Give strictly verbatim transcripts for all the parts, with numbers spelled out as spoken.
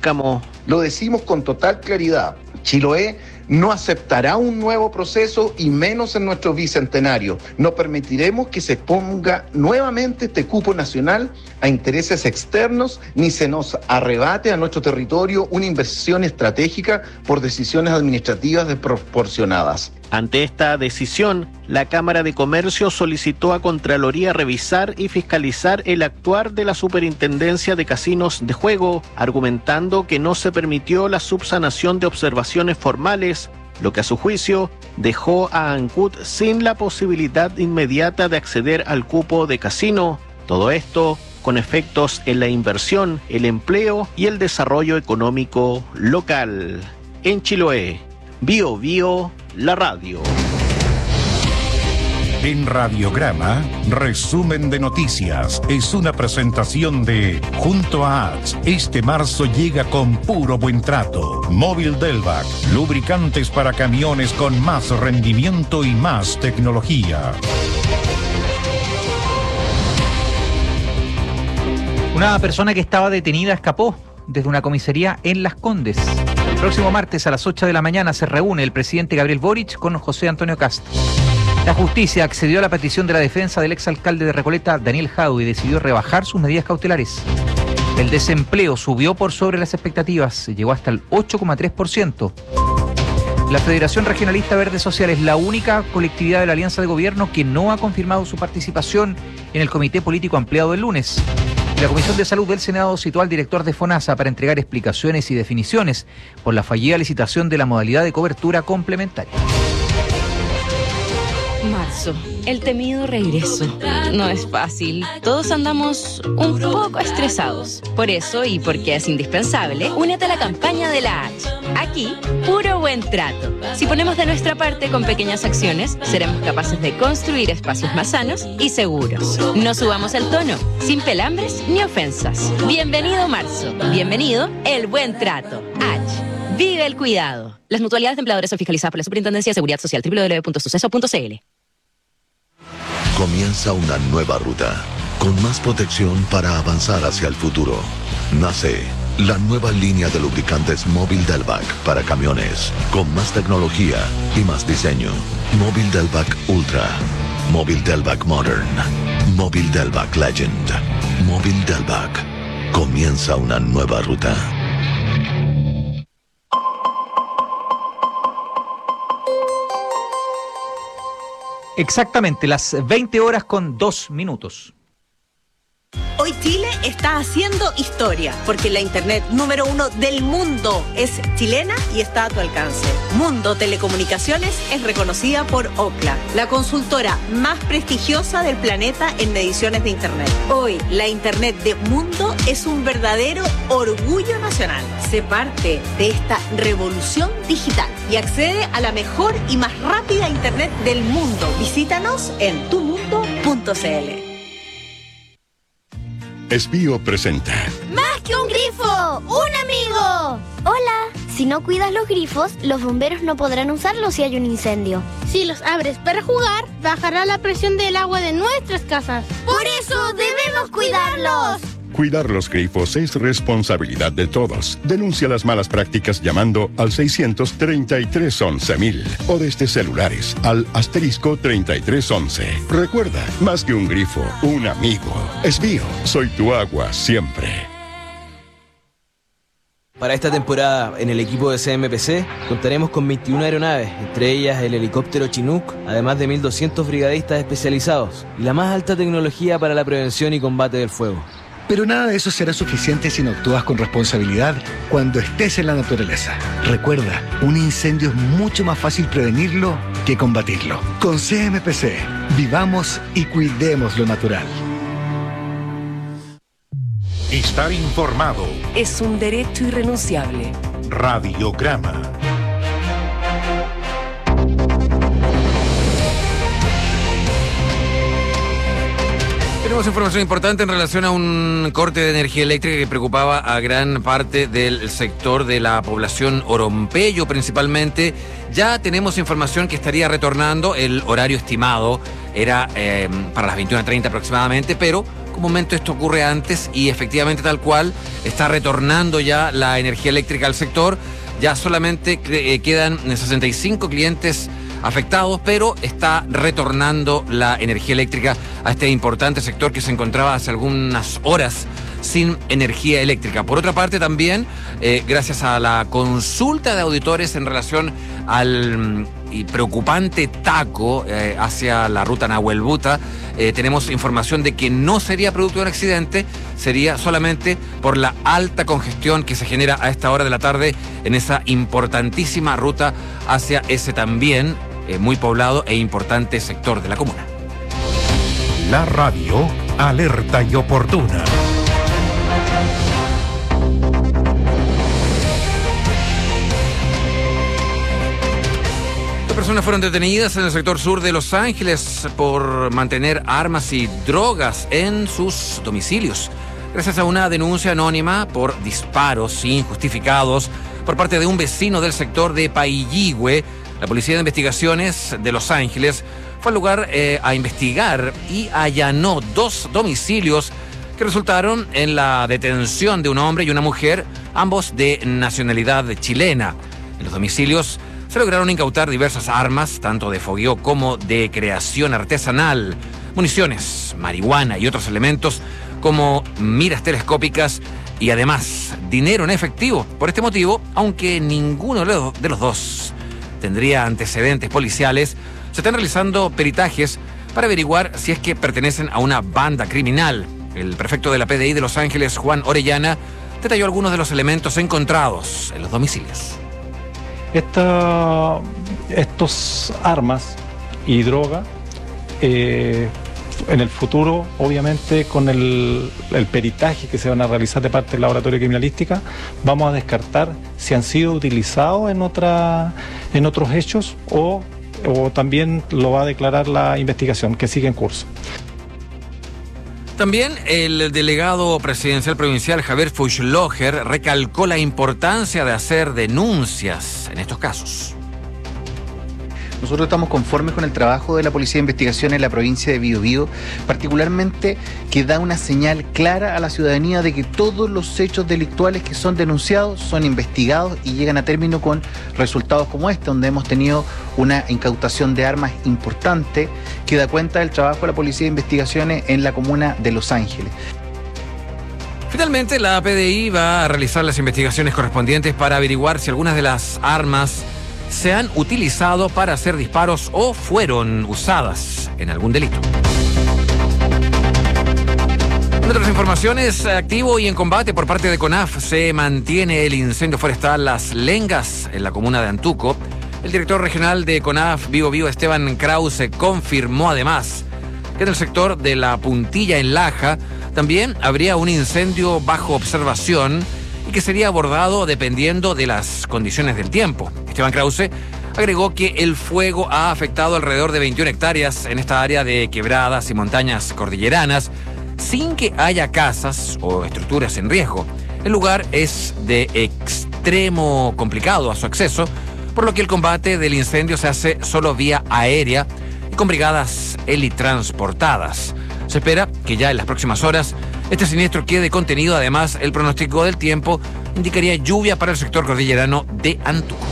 Cárcamo. Lo decimos con total claridad. Chiloé no aceptará un nuevo proceso y menos en nuestro bicentenario. No permitiremos que se ponga nuevamente este cupo nacional a intereses externos ni se nos arrebate a nuestro territorio una inversión estratégica por decisiones administrativas desproporcionadas. Ante esta decisión, la Cámara de Comercio solicitó a Contraloría revisar y fiscalizar el actuar de la Superintendencia de Casinos de Juego, argumentando que no se permitió la subsanación de observaciones formales, lo que a su juicio dejó a Ancud sin la posibilidad inmediata de acceder al cupo de casino. Todo esto con efectos en la inversión, el empleo y el desarrollo económico local. En Chiloé, Bio Bio, la radio. En Radiograma, resumen de noticias. Es una presentación de Junto a H. Este marzo llega con puro buen trato. Móvil Delvac, lubricantes para camiones con más rendimiento y más tecnología. Una persona que estaba detenida escapó desde una comisaría en Las Condes. El próximo martes a las ocho de la mañana se reúne el presidente Gabriel Boric con José Antonio Kast. La justicia accedió a la petición de la defensa del exalcalde de Recoleta, Daniel Jadue, y decidió rebajar sus medidas cautelares. El desempleo subió por sobre las expectativas, llegó hasta el ocho coma tres por ciento. La Federación Regionalista Verde Social es la única colectividad de la Alianza de Gobierno que no ha confirmado su participación en el Comité Político Ampliado del lunes. La Comisión de Salud del Senado citó al director de FONASA para entregar explicaciones y definiciones por la fallida licitación de la modalidad de cobertura complementaria. Marzo, el temido regreso. No es fácil. Todos andamos un poco estresados. Por eso, y porque es indispensable, únete a la campaña de la H. Aquí, puro buen trato. Si ponemos de nuestra parte con pequeñas acciones, seremos capaces de construir espacios más sanos y seguros. No subamos el tono, sin pelambres ni ofensas. Bienvenido marzo. Bienvenido el buen trato. H. Vive el cuidado. Las mutualidades de empleadores son fiscalizadas por la Superintendencia de Seguridad Social. doble u doble u doble u punto suceso punto c l. Comienza una nueva ruta, con más protección para avanzar hacia el futuro. Nace la nueva línea de lubricantes Móvil Delvac para camiones, con más tecnología y más diseño. Móvil Delvac Ultra, Móvil Delvac Modern, Móvil Delvac Legend, Móvil Delvac. Comienza una nueva ruta. Exactamente, las veinte horas con dos minutos. Hoy Chile está haciendo historia, porque la internet número uno del mundo es chilena y está a tu alcance. Mundo Telecomunicaciones es reconocida por Ookla, la consultora más prestigiosa del planeta en mediciones de internet. Hoy, la internet de Mundo es un verdadero orgullo nacional. Sé parte de esta revolución digital y accede a la mejor y más rápida internet del mundo. Visítanos en tu mundo punto c l. Esbío presenta ¡Más que un grifo! ¡Un amigo! Hola, si no cuidas los grifos, los bomberos no podrán usarlos si hay un incendio. Si los abres para jugar, bajará la presión del agua de nuestras casas. ¡Por eso debemos cuidarlos! Cuidar los grifos es responsabilidad de todos. Denuncia las malas prácticas llamando al seiscientos treinta y tres once mil o desde celulares al asterisco treinta y tres once. Recuerda, más que un grifo, un amigo. Esbío, soy tu agua siempre. Para esta temporada, en el equipo de C M P C, contaremos con veintiuna aeronaves, entre ellas el helicóptero Chinook, además de mil doscientos brigadistas especializados y la más alta tecnología para la prevención y combate del fuego. Pero nada de eso será suficiente si no actúas con responsabilidad cuando estés en la naturaleza. Recuerda, un incendio es mucho más fácil prevenirlo que combatirlo. Con C M P C, vivamos y cuidemos lo natural. Estar informado es un derecho irrenunciable. Radiograma. Tenemos información importante en relación a un corte de energía eléctrica que preocupaba a gran parte del sector de la población Orompeyo principalmente. Ya tenemos información que estaría retornando. El horario estimado era eh, para las veintiuna treinta aproximadamente, pero Comúnmente esto ocurre antes y efectivamente tal cual está retornando ya la energía eléctrica al sector. Ya solamente eh, quedan sesenta y cinco clientes afectados, pero está retornando la energía eléctrica a este importante sector que se encontraba hace algunas horas sin energía eléctrica. Por otra parte, también, eh, gracias a la consulta de auditores en relación al y preocupante taco eh, hacia la ruta Nahuel-Buta, eh, tenemos información de que no sería producto de un accidente, sería solamente por la alta congestión que se genera a esta hora de la tarde en esa importantísima ruta hacia ese también eh, muy poblado e importante sector de la comuna. La radio alerta y oportuna. Personas fueron detenidas en el sector sur de Los Ángeles por mantener armas y drogas en sus domicilios, gracias a una denuncia anónima por disparos injustificados por parte de un vecino del sector de Pailligüe. La Policía de Investigaciones de Los Ángeles fue al lugar eh, a investigar y allanó dos domicilios que resultaron en la detención de un hombre y una mujer, ambos de nacionalidad chilena. En los domicilios se lograron incautar diversas armas, tanto de fogueo como de creación artesanal, municiones, marihuana y otros elementos como miras telescópicas y además dinero en efectivo. Por este motivo, aunque ninguno de los dos tendría antecedentes policiales, se están realizando peritajes para averiguar si es que pertenecen a una banda criminal. El prefecto de la P D I de Los Ángeles, Juan Orellana, detalló algunos de los elementos encontrados en los domicilios. Esta, estos armas y droga, eh, en el futuro, obviamente, con el, el peritaje que se van a realizar de parte del laboratorio de criminalística, vamos a descartar si han sido utilizados en, otra, en otros hechos o, o también lo va a declarar la investigación que sigue en curso. También el delegado presidencial provincial Javier Fuchsloger recalcó la importancia de hacer denuncias en estos casos. Nosotros estamos conformes con el trabajo de la Policía de Investigación en la provincia de Biobío, particularmente que da una señal clara a la ciudadanía de que todos los hechos delictuales que son denunciados son investigados y llegan a término con resultados como este, donde hemos tenido una incautación de armas importante que da cuenta del trabajo de la Policía de Investigaciones en la comuna de Los Ángeles. Finalmente, la P D I va a realizar las investigaciones correspondientes para averiguar si algunas de las armas se han utilizado para hacer disparos o fueron usadas en algún delito. En otras informaciones, activo y en combate por parte de CONAF se mantiene el incendio forestal Las Lengas en la comuna de Antuco. El director regional de CONAF Biobío, Esteban Krause, confirmó además que en el sector de La Puntilla en Laja también habría un incendio bajo observación y que sería abordado dependiendo de las condiciones del tiempo. Esteban Krause agregó que el fuego ha afectado alrededor de veintiuna hectáreas en esta área de quebradas y montañas cordilleranas, sin que haya casas o estructuras en riesgo. El lugar es de extremo complicado a su acceso, por lo que el combate del incendio se hace solo vía aérea y con brigadas helitransportadas. Se espera que ya en las próximas horas este siniestro quede contenido. Además, el pronóstico del tiempo indicaría lluvia para el sector cordillerano de Antuco.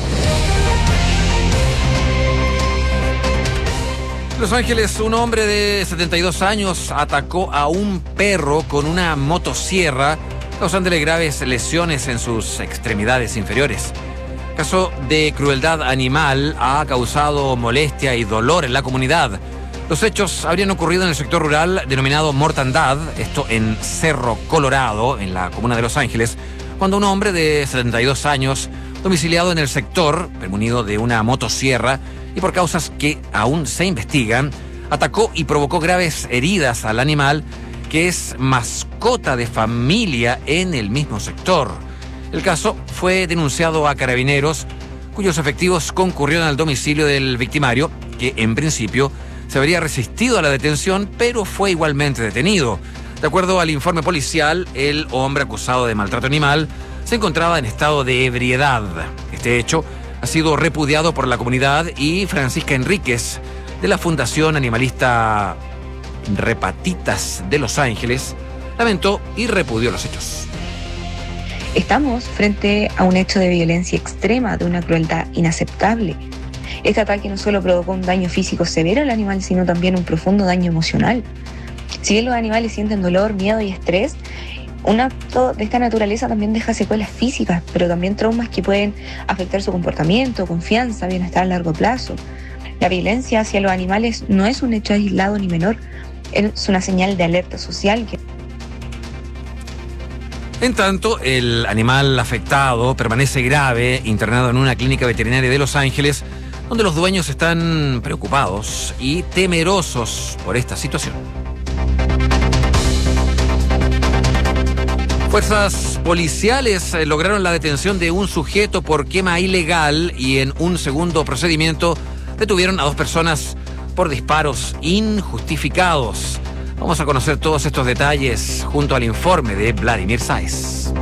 En Los Ángeles, un hombre de setenta y dos años atacó a un perro con una motosierra, causándole graves lesiones en sus extremidades inferiores. El caso de crueldad animal ha causado molestia y dolor en la comunidad. Los hechos habrían ocurrido en el sector rural denominado Mortandad, esto en Cerro Colorado, en la comuna de Los Ángeles, cuando un hombre de setenta y dos años, domiciliado en el sector, premunido de una motosierra y por causas que aún se investigan, atacó y provocó graves heridas al animal, que es mascota de familia en el mismo sector. El caso fue denunciado a Carabineros, cuyos efectivos concurrieron al domicilio del victimario, que en principio se habría resistido a la detención, pero fue igualmente detenido. De acuerdo al informe policial, el hombre acusado de maltrato animal se encontraba en estado de ebriedad. Este hecho ha sido repudiado por la comunidad y Francisca Enríquez, de la Fundación Animalista Repatitas de Los Ángeles, lamentó y repudió los hechos. Estamos frente a un hecho de violencia extrema, de una crueldad inaceptable. Este ataque no solo provocó un daño físico severo al animal, sino también un profundo daño emocional. Si bien los animales sienten dolor, miedo y estrés, un acto de esta naturaleza también deja secuelas físicas, pero también traumas que pueden afectar su comportamiento, confianza, bienestar a largo plazo. La violencia hacia los animales no es un hecho aislado ni menor, es una señal de alerta social que... En tanto, el animal afectado permanece grave, internado en una clínica veterinaria de Los Ángeles, donde los dueños están preocupados y temerosos por esta situación. Fuerzas policiales lograron la detención de un sujeto por quema ilegal y en un segundo procedimiento detuvieron a dos personas por disparos injustificados. Vamos a conocer todos estos detalles junto al informe de Vladimir Sáez.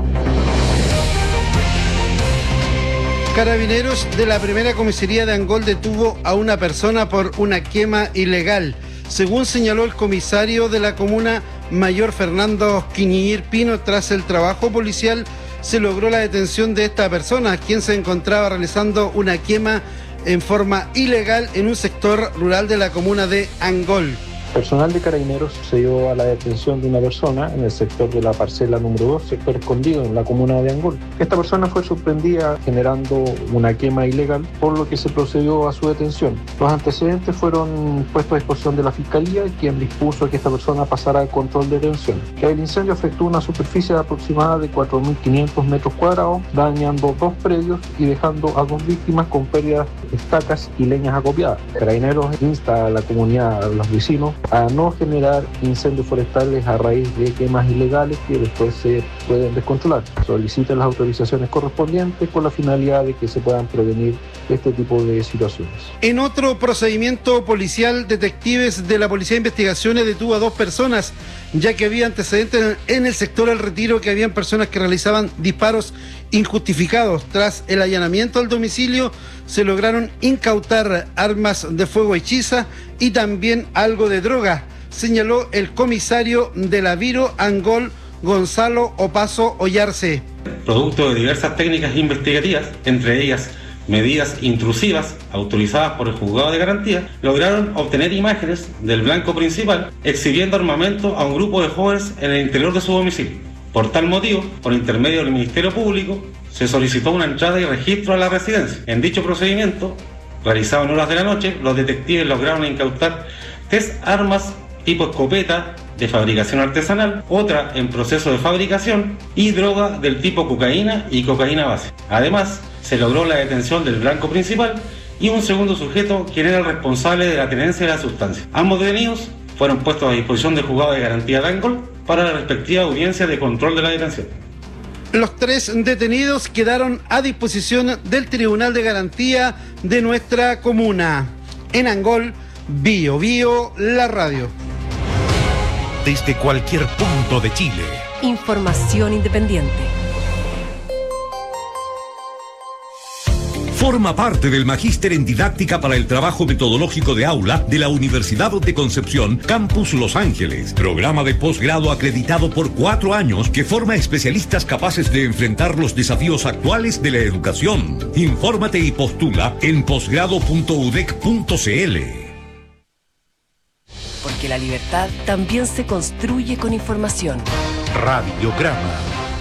Carabineros de la primera comisaría de Angol detuvo a una persona por una quema ilegal. Según señaló el comisario de la comuna, Mayor Fernando Quiñir Pino, tras el trabajo policial se logró la detención de esta persona, quien se encontraba realizando una quema en forma ilegal en un sector rural de la comuna de Angol. Personal de Carabineros se dio a la detención de una persona en el sector de la parcela número dos, sector escondido en la comuna de Angol. Esta persona fue sorprendida generando una quema ilegal, por lo que se procedió a su detención. Los antecedentes fueron puestos a disposición de la Fiscalía, quien dispuso que esta persona pasara al control de detención. El incendio afectó una superficie aproximada de cuatro mil quinientos metros cuadrados, dañando dos predios y dejando a dos víctimas con pérdidas de estacas y leñas acopiadas. Carabineros insta a la comunidad, a los vecinos, a no generar incendios forestales a raíz de quemas ilegales que después se pueden descontrolar. Soliciten las autorizaciones correspondientes con la finalidad de que se puedan prevenir este tipo de situaciones. En otro procedimiento policial, detectives de la Policía de Investigaciones detuvo a dos personas, ya que había antecedentes en el sector El Retiro, que habían personas que realizaban disparos injustificados. Tras el allanamiento al domicilio, se lograron incautar armas de fuego hechizas y también algo de droga, señaló el comisario de la Viro Angol, Gonzalo Opaso Ollarse. Producto de diversas técnicas investigativas, entre ellas medidas intrusivas autorizadas por el juzgado de garantía, lograron obtener imágenes del blanco principal exhibiendo armamento a un grupo de jóvenes en el interior de su domicilio. Por tal motivo, por intermedio del Ministerio Público, se solicitó una entrada y registro a la residencia. En dicho procedimiento, realizado en horas de la noche, los detectives lograron incautar tres armas tipo escopeta de fabricación artesanal, otra en proceso de fabricación y droga del tipo cocaína y cocaína base. Además, se logró la detención del blanco principal y un segundo sujeto, quien era el responsable de la tenencia de la sustancia. Ambos detenidos fueron puestos a disposición del juzgado de garantía de Angol para la respectiva audiencia de control de la detención. Los tres detenidos quedaron a disposición del Tribunal de Garantía de nuestra comuna. En Angol, Bio Bio, la radio. Desde cualquier punto de Chile. Información independiente. Forma parte del Magíster en Didáctica para el Trabajo Metodológico de Aula de la Universidad de Concepción, Campus Los Ángeles. Programa de posgrado acreditado por cuatro años que forma especialistas capaces de enfrentar los desafíos actuales de la educación. Infórmate y postula en posgrado punto u d e c punto c l. Porque la libertad también se construye con información. Radiograma.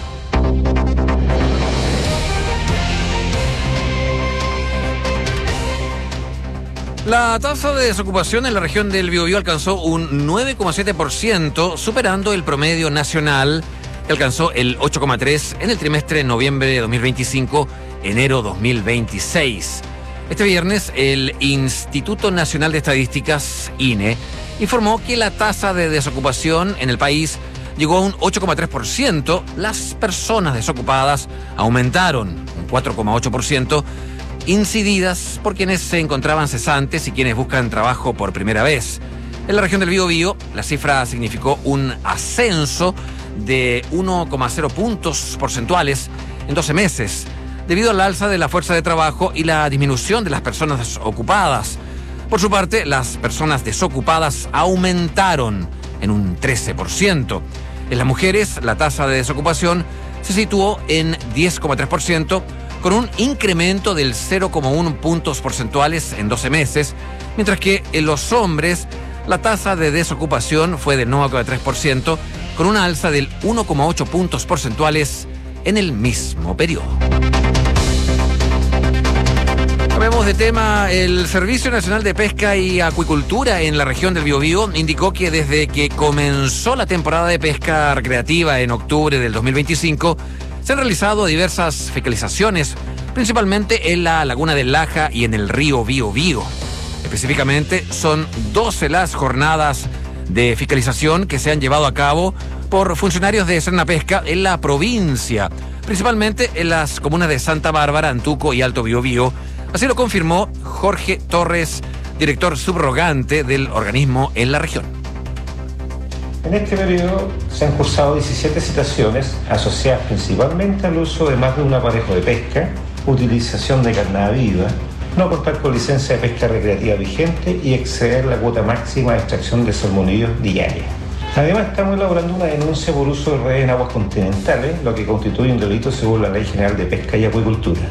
La tasa de desocupación en la región del Biobío alcanzó un nueve coma siete por ciento, superando el promedio nacional, que alcanzó el ocho coma tres por ciento en el trimestre noviembre de dos mil veinticinco, enero dos mil veintiséis. Este viernes, el Instituto Nacional de Estadísticas, I N E, informó que la tasa de desocupación en el país llegó a un ocho coma tres por ciento. Las personas desocupadas aumentaron un cuatro coma ocho por ciento, incididas por quienes se encontraban cesantes y quienes buscan trabajo por primera vez. En la región del Biobío, la cifra significó un ascenso de uno coma cero puntos porcentuales en doce meses, debido al alza de la fuerza de trabajo y la disminución de las personas ocupadas. Por su parte, las personas desocupadas aumentaron en un trece por ciento. En las mujeres, la tasa de desocupación se situó en diez coma tres por ciento, con un incremento del cero coma uno puntos porcentuales en doce meses, mientras que en los hombres la tasa de desocupación fue del nueve coma tres por ciento, con una alza del uno coma ocho puntos porcentuales en el mismo periodo. Cambiamos de tema. El Servicio Nacional de Pesca y Acuicultura en la región del Biobío indicó que desde que comenzó la temporada de pesca recreativa en octubre del dos mil veinticinco, se han realizado diversas fiscalizaciones, principalmente en la Laguna del Laja y en el río Biobío. Específicamente, son doce las jornadas de fiscalización que se han llevado a cabo por funcionarios de Sernapesca en la provincia, principalmente en las comunas de Santa Bárbara, Antuco y Alto Biobío. Así lo confirmó Jorge Torres, director subrogante del organismo en la región. En este periodo se han cursado diecisiete citaciones asociadas principalmente al uso de más de un aparejo de pesca, utilización de carnada viva, no contar con licencia de pesca recreativa vigente y exceder la cuota máxima de extracción de salmoniddos diaria. Además, estamos elaborando una denuncia por uso de redes en aguas continentales, lo que constituye un delito según la Ley General de Pesca y Acuicultura.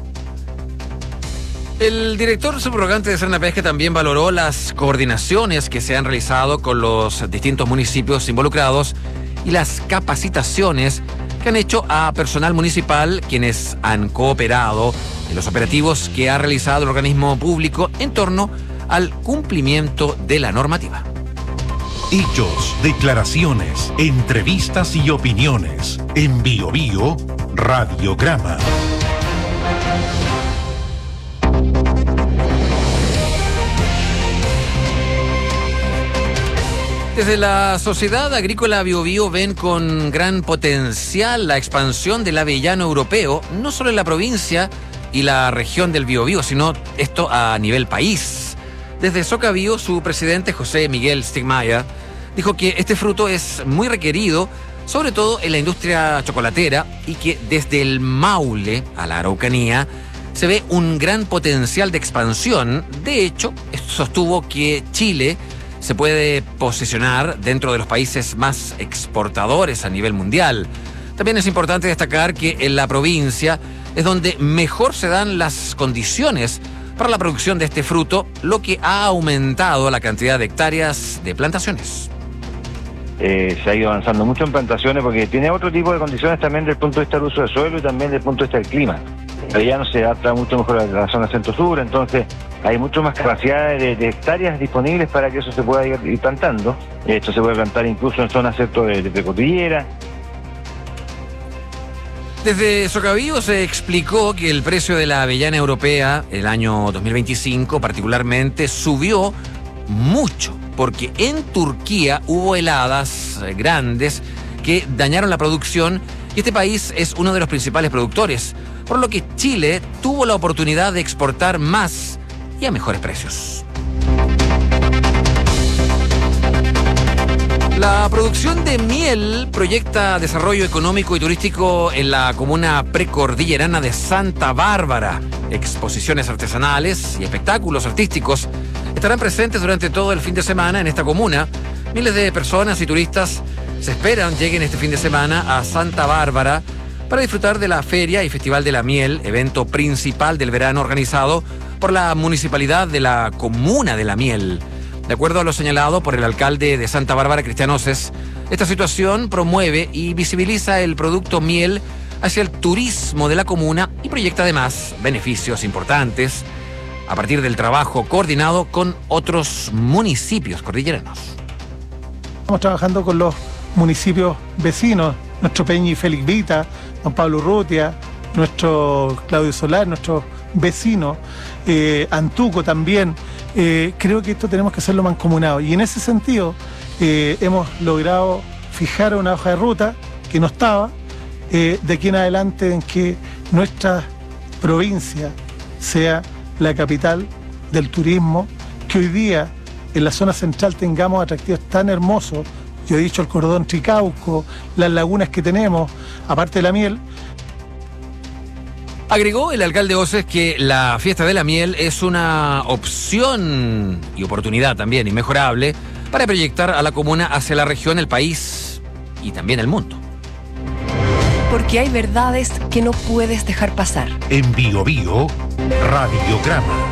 El director subrogante de Sernapesca también valoró las coordinaciones que se han realizado con los distintos municipios involucrados y las capacitaciones que han hecho a personal municipal, quienes han cooperado en los operativos que ha realizado el organismo público en torno al cumplimiento de la normativa. Hechos, declaraciones, entrevistas y opiniones. En Biobío, Radiograma. Desde la Sociedad Agrícola Biobío ven con gran potencial la expansión del avellano europeo, no solo en la provincia y la región del Biobío, sino esto a nivel país. Desde Socabío, su presidente José Miguel Stigmayer dijo que este fruto es muy requerido, sobre todo en la industria chocolatera, y que desde el Maule a la Araucanía se ve un gran potencial de expansión. De hecho, sostuvo que Chile se puede posicionar dentro de los países más exportadores a nivel mundial. También es importante destacar que en la provincia es donde mejor se dan las condiciones para la producción de este fruto, lo que ha aumentado la cantidad de hectáreas de plantaciones. Eh, se ha ido avanzando mucho en plantaciones porque tiene otro tipo de condiciones también desde el punto de vista del uso del suelo y también desde el punto de vista del clima. El avellano se adapta mucho mejor a la zona centro-sur, entonces hay mucho más capacidad de, de hectáreas disponibles para que eso se pueda ir, ir plantando. Esto se puede plantar incluso en zonas ¿cierto? de, de precordillera. Desde Socabío se explicó que el precio de la avellana europea el año dos mil veinticinco particularmente subió mucho, porque en Turquía hubo heladas grandes que dañaron la producción y este país es uno de los principales productores, por lo que Chile tuvo la oportunidad de exportar más y a mejores precios. La producción de miel proyecta desarrollo económico y turístico en la comuna precordillerana de Santa Bárbara. Exposiciones artesanales y espectáculos artísticos estarán presentes durante todo el fin de semana en esta comuna. Miles de personas y turistas se esperan lleguen este fin de semana a Santa Bárbara para disfrutar de la Feria y Festival de la Miel, evento principal del verano organizado por la Municipalidad de la Comuna de la Miel. De acuerdo a lo señalado por el alcalde de Santa Bárbara, Cristian Oces, esta situación promueve y visibiliza el producto miel hacia el turismo de la comuna y proyecta además beneficios importantes a partir del trabajo coordinado con otros municipios cordilleranos. Estamos trabajando con los municipios vecinos, nuestro Peñi Félix Vita, Don Pablo Urrutia, nuestro Claudio Solar, nuestros vecinos, eh, Antuco también. Eh, creo que esto tenemos que hacerlo mancomunado y en ese sentido eh, hemos logrado fijar una hoja de ruta que no estaba eh, de aquí en adelante en que nuestra provincia sea la capital del turismo, que hoy día en la zona central tengamos atractivos tan hermosos. Yo he dicho el cordón Tricauco, las lagunas que tenemos, aparte de la miel. Agregó el alcalde Oces que la fiesta de la miel es una opción y oportunidad también inmejorable para proyectar a la comuna hacia la región, el país y también el mundo. Porque hay verdades que no puedes dejar pasar. En Bio Bio, Radiograma.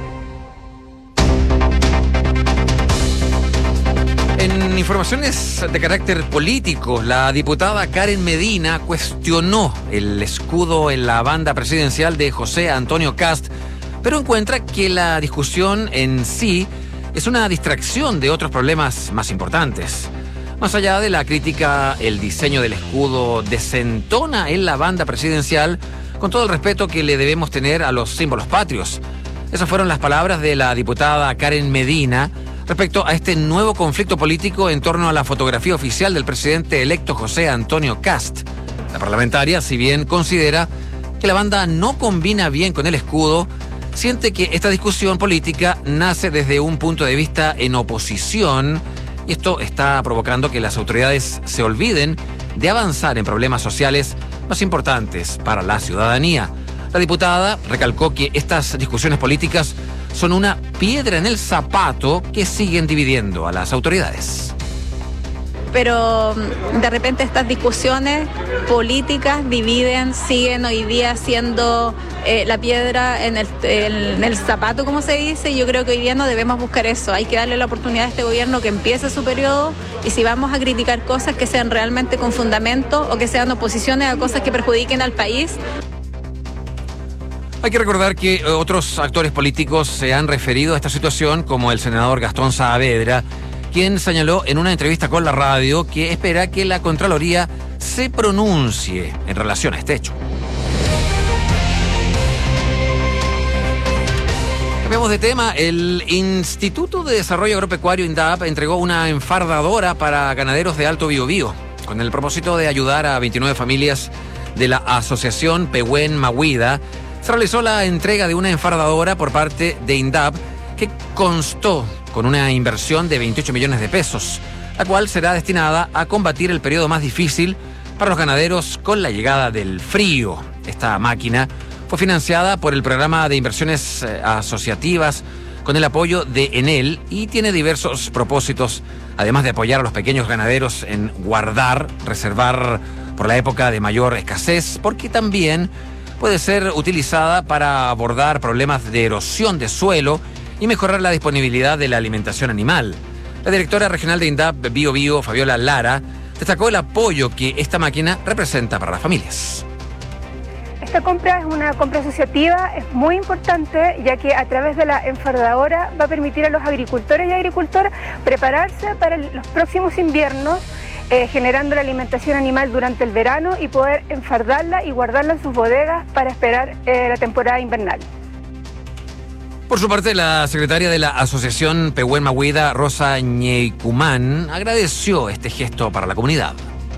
En informaciones de carácter político, la diputada Karen Medina cuestionó el escudo en la banda presidencial de José Antonio Kast, pero encuentra que la discusión en sí es una distracción de otros problemas más importantes. Más allá de la crítica, el diseño del escudo desentona en la banda presidencial con todo el respeto que le debemos tener a los símbolos patrios. Esas fueron las palabras de la diputada Karen Medina respecto a este nuevo conflicto político en torno a la fotografía oficial del presidente electo José Antonio Kast. La parlamentaria, si bien considera que la banda no combina bien con el escudo, siente que esta discusión política nace desde un punto de vista en oposición y esto está provocando que las autoridades se olviden de avanzar en problemas sociales más importantes para la ciudadanía. La diputada recalcó que estas discusiones políticas son una piedra en el zapato que siguen dividiendo a las autoridades. Pero de repente estas discusiones políticas dividen, siguen hoy día siendo eh, la piedra en el, en el zapato, como se dice. Yo creo que hoy día no debemos buscar eso. Hay que darle la oportunidad a este gobierno que empiece su periodo y si vamos a criticar cosas que sean realmente con fundamento o que sean oposiciones a cosas que perjudiquen al país. Hay que recordar que otros actores políticos se han referido a esta situación, como el senador Gastón Saavedra, quien señaló en una entrevista con la radio que espera que la Contraloría se pronuncie en relación a este hecho. Cambiamos de tema. El Instituto de Desarrollo Agropecuario INDAP entregó una enfardadora para ganaderos de Alto Biobío, con el propósito de ayudar a veintinueve familias de la asociación Pehuen Mahuida. Se realizó la entrega de una enfardadora por parte de INDAP que constó con una inversión de veintiocho millones de pesos, la cual será destinada a combatir el periodo más difícil para los ganaderos con la llegada del frío. Esta máquina fue financiada por el programa de inversiones asociativas con el apoyo de Enel y tiene diversos propósitos, además de apoyar a los pequeños ganaderos en guardar, reservar por la época de mayor escasez, porque también puede ser utilizada para abordar problemas de erosión de suelo y mejorar la disponibilidad de la alimentación animal. La directora regional de INDAP Bio Bio, Fabiola Lara, destacó el apoyo que esta máquina representa para las familias. Esta compra es una compra asociativa, es muy importante, ya que a través de la enfardadora va a permitir a los agricultores y agricultoras prepararse para los próximos inviernos, Eh, generando la alimentación animal durante el verano y poder enfardarla y guardarla en sus bodegas para esperar eh, la temporada invernal. Por su parte, la secretaria de la Asociación Pehuen Mahuida, Rosa Ñeicumán, agradeció este gesto para la comunidad.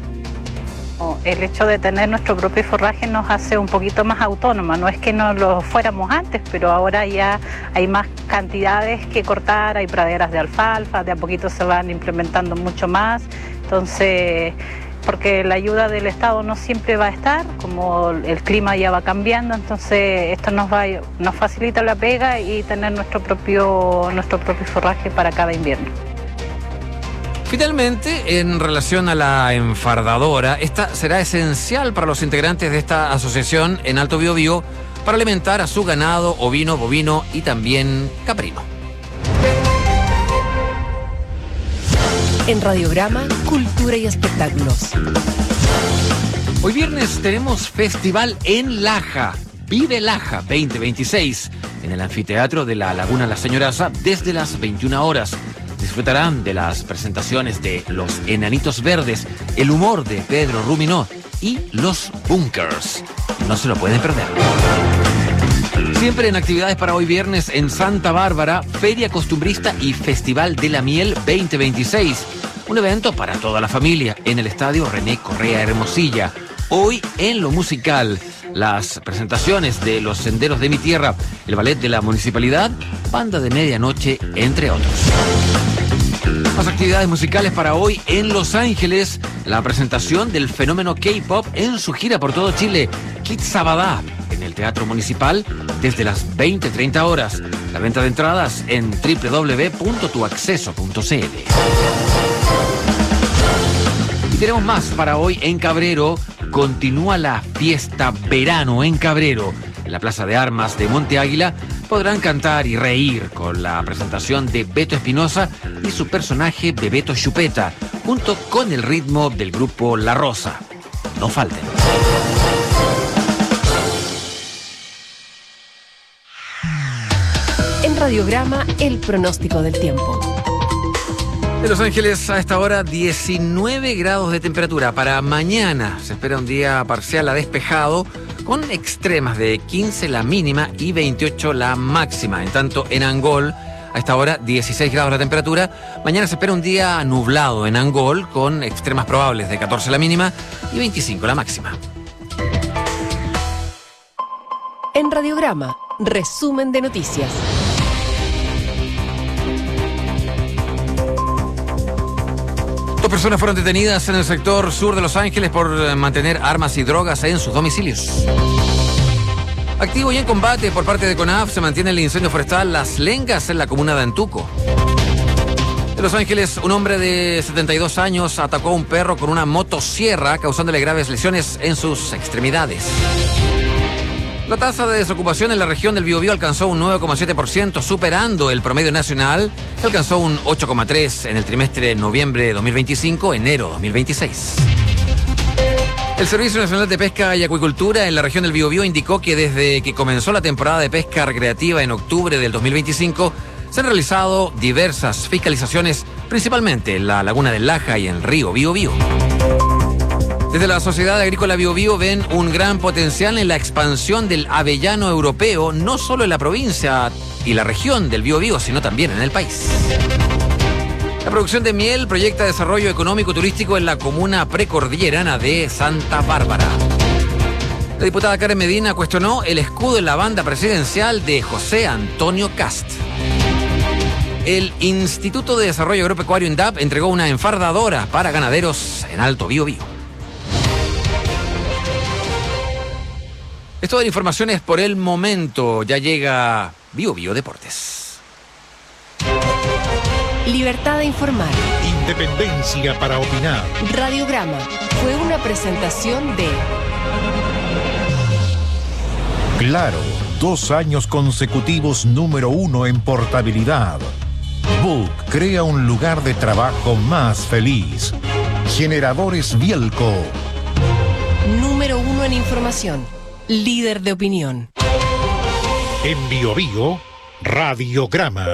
El hecho de tener nuestro propio forraje nos hace un poquito más autónoma. No es que no lo fuéramos antes, pero ahora ya hay más cantidades que cortar, hay praderas de alfalfa, de a poquito se van implementando mucho más. Entonces, porque la ayuda del Estado no siempre va a estar, como el clima ya va cambiando, entonces esto nos va nos facilita la pega y tener nuestro propio nuestro propio forraje para cada invierno. Finalmente, en relación a la enfardadora, esta será esencial para los integrantes de esta asociación en Alto Biobío para alimentar a su ganado ovino, bovino y también caprino. En Radiograma, Cultura y Espectáculos. Hoy viernes tenemos festival en Laja, Vive Laja veinte veintiséis, en el anfiteatro de la Laguna La Señoraza desde las veintiuna horas. Disfrutarán de las presentaciones de Los Enanitos Verdes, El Humor de Pedro Ruminó y Los Bunkers. No se lo pueden perder. Siempre en actividades para hoy viernes en Santa Bárbara, Feria Costumbrista y Festival de la Miel veinte veintiséis. Un evento para toda la familia en el Estadio René Correa Hermosilla. Hoy en lo musical, las presentaciones de Los Senderos de mi Tierra, el ballet de la Municipalidad, Banda de Medianoche, entre otros. Más actividades musicales para hoy en Los Ángeles, la presentación del fenómeno K-pop en su gira por todo Chile, Kid Sabadá, en el Teatro Municipal desde las veinte treinta horas. La venta de entradas en doble u doble u doble u punto tu acceso punto c l. Y tenemos más para hoy en Cabrero. Continúa la fiesta verano en Cabrero. En la Plaza de Armas de Monte Águila podrán cantar y reír con la presentación de Beto Espinosa y su personaje Bebeto Chupeta, junto con el ritmo del grupo La Rosa. No falten. En Radiograma, el pronóstico del tiempo. En Los Ángeles a esta hora diecinueve grados de temperatura. Para mañana se espera un día parcial a despejado con extremas de quince la mínima y veintiocho la máxima. En tanto en Angol a esta hora dieciséis grados la temperatura. Mañana se espera un día nublado en Angol con extremas probables de catorce la mínima y veinticinco la máxima. En Radiograma, resumen de noticias. Dos personas fueron detenidas en el sector sur de Los Ángeles por mantener armas y drogas en sus domicilios. Activo y en combate por parte de CONAF se mantiene el incendio forestal Las Lengas en la comuna de Antuco. En Los Ángeles, un hombre de setenta y dos años atacó a un perro con una motosierra, causándole graves lesiones en sus extremidades. La tasa de desocupación en la región del Biobío alcanzó un nueve coma siete por ciento, superando el promedio nacional, que alcanzó un ocho coma tres por ciento en el trimestre noviembre dos mil veinticinco, enero dos mil veintiséis. El Servicio Nacional de Pesca y Acuicultura en la región del Biobío indicó que desde que comenzó la temporada de pesca recreativa en octubre del dos mil veinticinco, se han realizado diversas fiscalizaciones, principalmente en la Laguna del Laja y en el río Biobío. Desde la Sociedad Agrícola Biobío ven un gran potencial en la expansión del avellano europeo, no solo en la provincia y la región del Biobío, sino también en el país. La producción de miel proyecta desarrollo económico turístico en la comuna precordillerana de Santa Bárbara. La diputada Karen Medina cuestionó el escudo en la banda presidencial de José Antonio Cast. El Instituto de Desarrollo Agropecuario INDAP entregó una enfardadora para ganaderos en Alto Biobío. Es toda la información es por el momento. Ya llega Biobío Deportes. Libertad de informar. Independencia para opinar. Radiograma fue una presentación de Claro, dos años consecutivos número uno en portabilidad. Book crea un lugar de trabajo más feliz. Generadores Bielco. Número uno en información. Líder de opinión. En Biobío, Radiograma.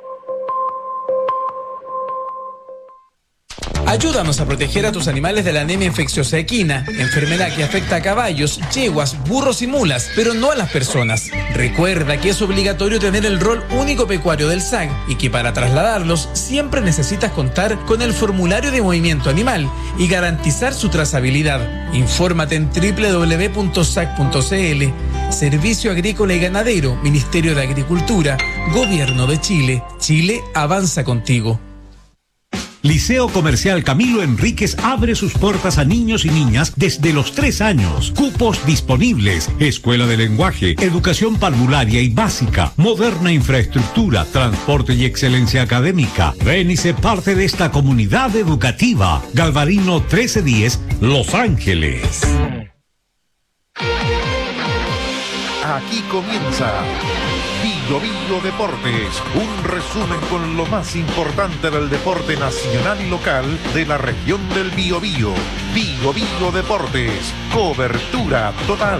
Ayúdanos a proteger a tus animales de la anemia infecciosa equina, enfermedad que afecta a caballos, yeguas, burros y mulas, pero no a las personas. Recuerda que es obligatorio tener el rol único pecuario del S A C y que para trasladarlos siempre necesitas contar con el formulario de movimiento animal y garantizar su trazabilidad. Infórmate en doble u doble u doble u punto s a c punto c l. Servicio Agrícola y Ganadero, Ministerio de Agricultura, Gobierno de Chile. Chile avanza contigo. Liceo Comercial Camilo Enríquez abre sus puertas a niños y niñas desde los tres años. Cupos disponibles. Escuela de lenguaje, educación parvularia y básica, moderna infraestructura, transporte y excelencia académica. Ven y sé parte de esta comunidad educativa. Galvarino trece diez, Los Ángeles. Aquí comienza Biobío Deportes, un resumen con lo más importante del deporte nacional y local de la región del Biobío. Biobío Deportes, cobertura total.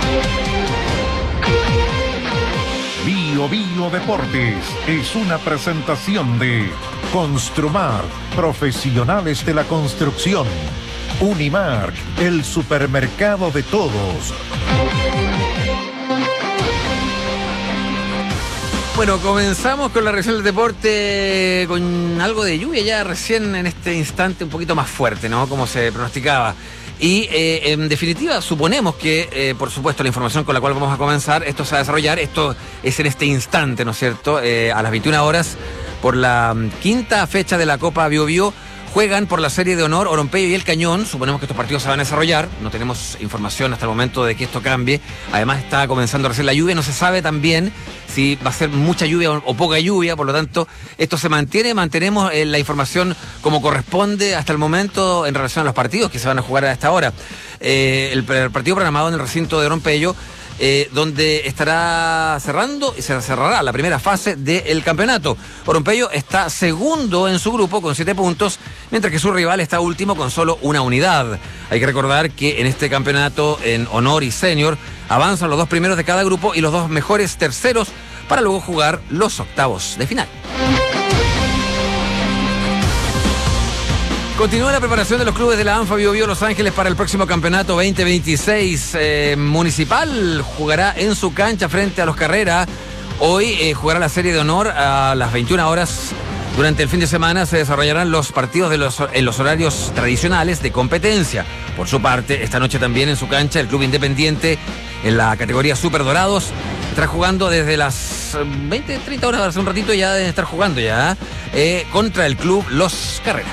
Biobío Deportes es una presentación de Construmar, profesionales de la construcción. Unimark, el supermercado de todos. Bueno, comenzamos con la reacción del deporte con algo de lluvia ya recién en este instante un poquito más fuerte, ¿no? Como se pronosticaba. Y eh, en definitiva suponemos que, eh, por supuesto, la información con la cual vamos a comenzar, esto se va a desarrollar, esto es en este instante, ¿no es cierto? Eh, a las veintiuna horas, por la quinta fecha de la Copa Biobío, juegan por la serie de honor Orompello y El Cañón. Suponemos que estos partidos se van a desarrollar. No tenemos información hasta el momento de que esto cambie. Además está comenzando recién la lluvia. No se sabe también si va a ser mucha lluvia o, o poca lluvia. Por lo tanto, esto se mantiene. Mantenemos eh, la información como corresponde hasta el momento en relación a los partidos que se van a jugar a esta hora. Eh, el, el partido programado en el recinto de Orompello, Eh, donde estará cerrando y se cerrará la primera fase del campeonato. Orompello está segundo en su grupo con siete puntos, mientras que su rival está último con solo una unidad. Hay que recordar que en este campeonato, en honor y senior, avanzan los dos primeros de cada grupo y los dos mejores terceros para luego jugar los octavos de final. Continúa la preparación de los clubes de la ANFA Bio Bio Los Ángeles para el próximo campeonato veinte veintiséis. Eh, Municipal jugará en su cancha frente a los Carrera. Hoy eh, jugará la serie de honor a las veintiuna horas. Durante el fin de semana se desarrollarán los partidos de los, en los horarios tradicionales de competencia. Por su parte, esta noche también en su cancha el Club Independiente en la categoría Super Dorados estará jugando desde las veinte, treinta horas, hace un ratito ya deben estar jugando ya, eh, contra el Club Los Carrera.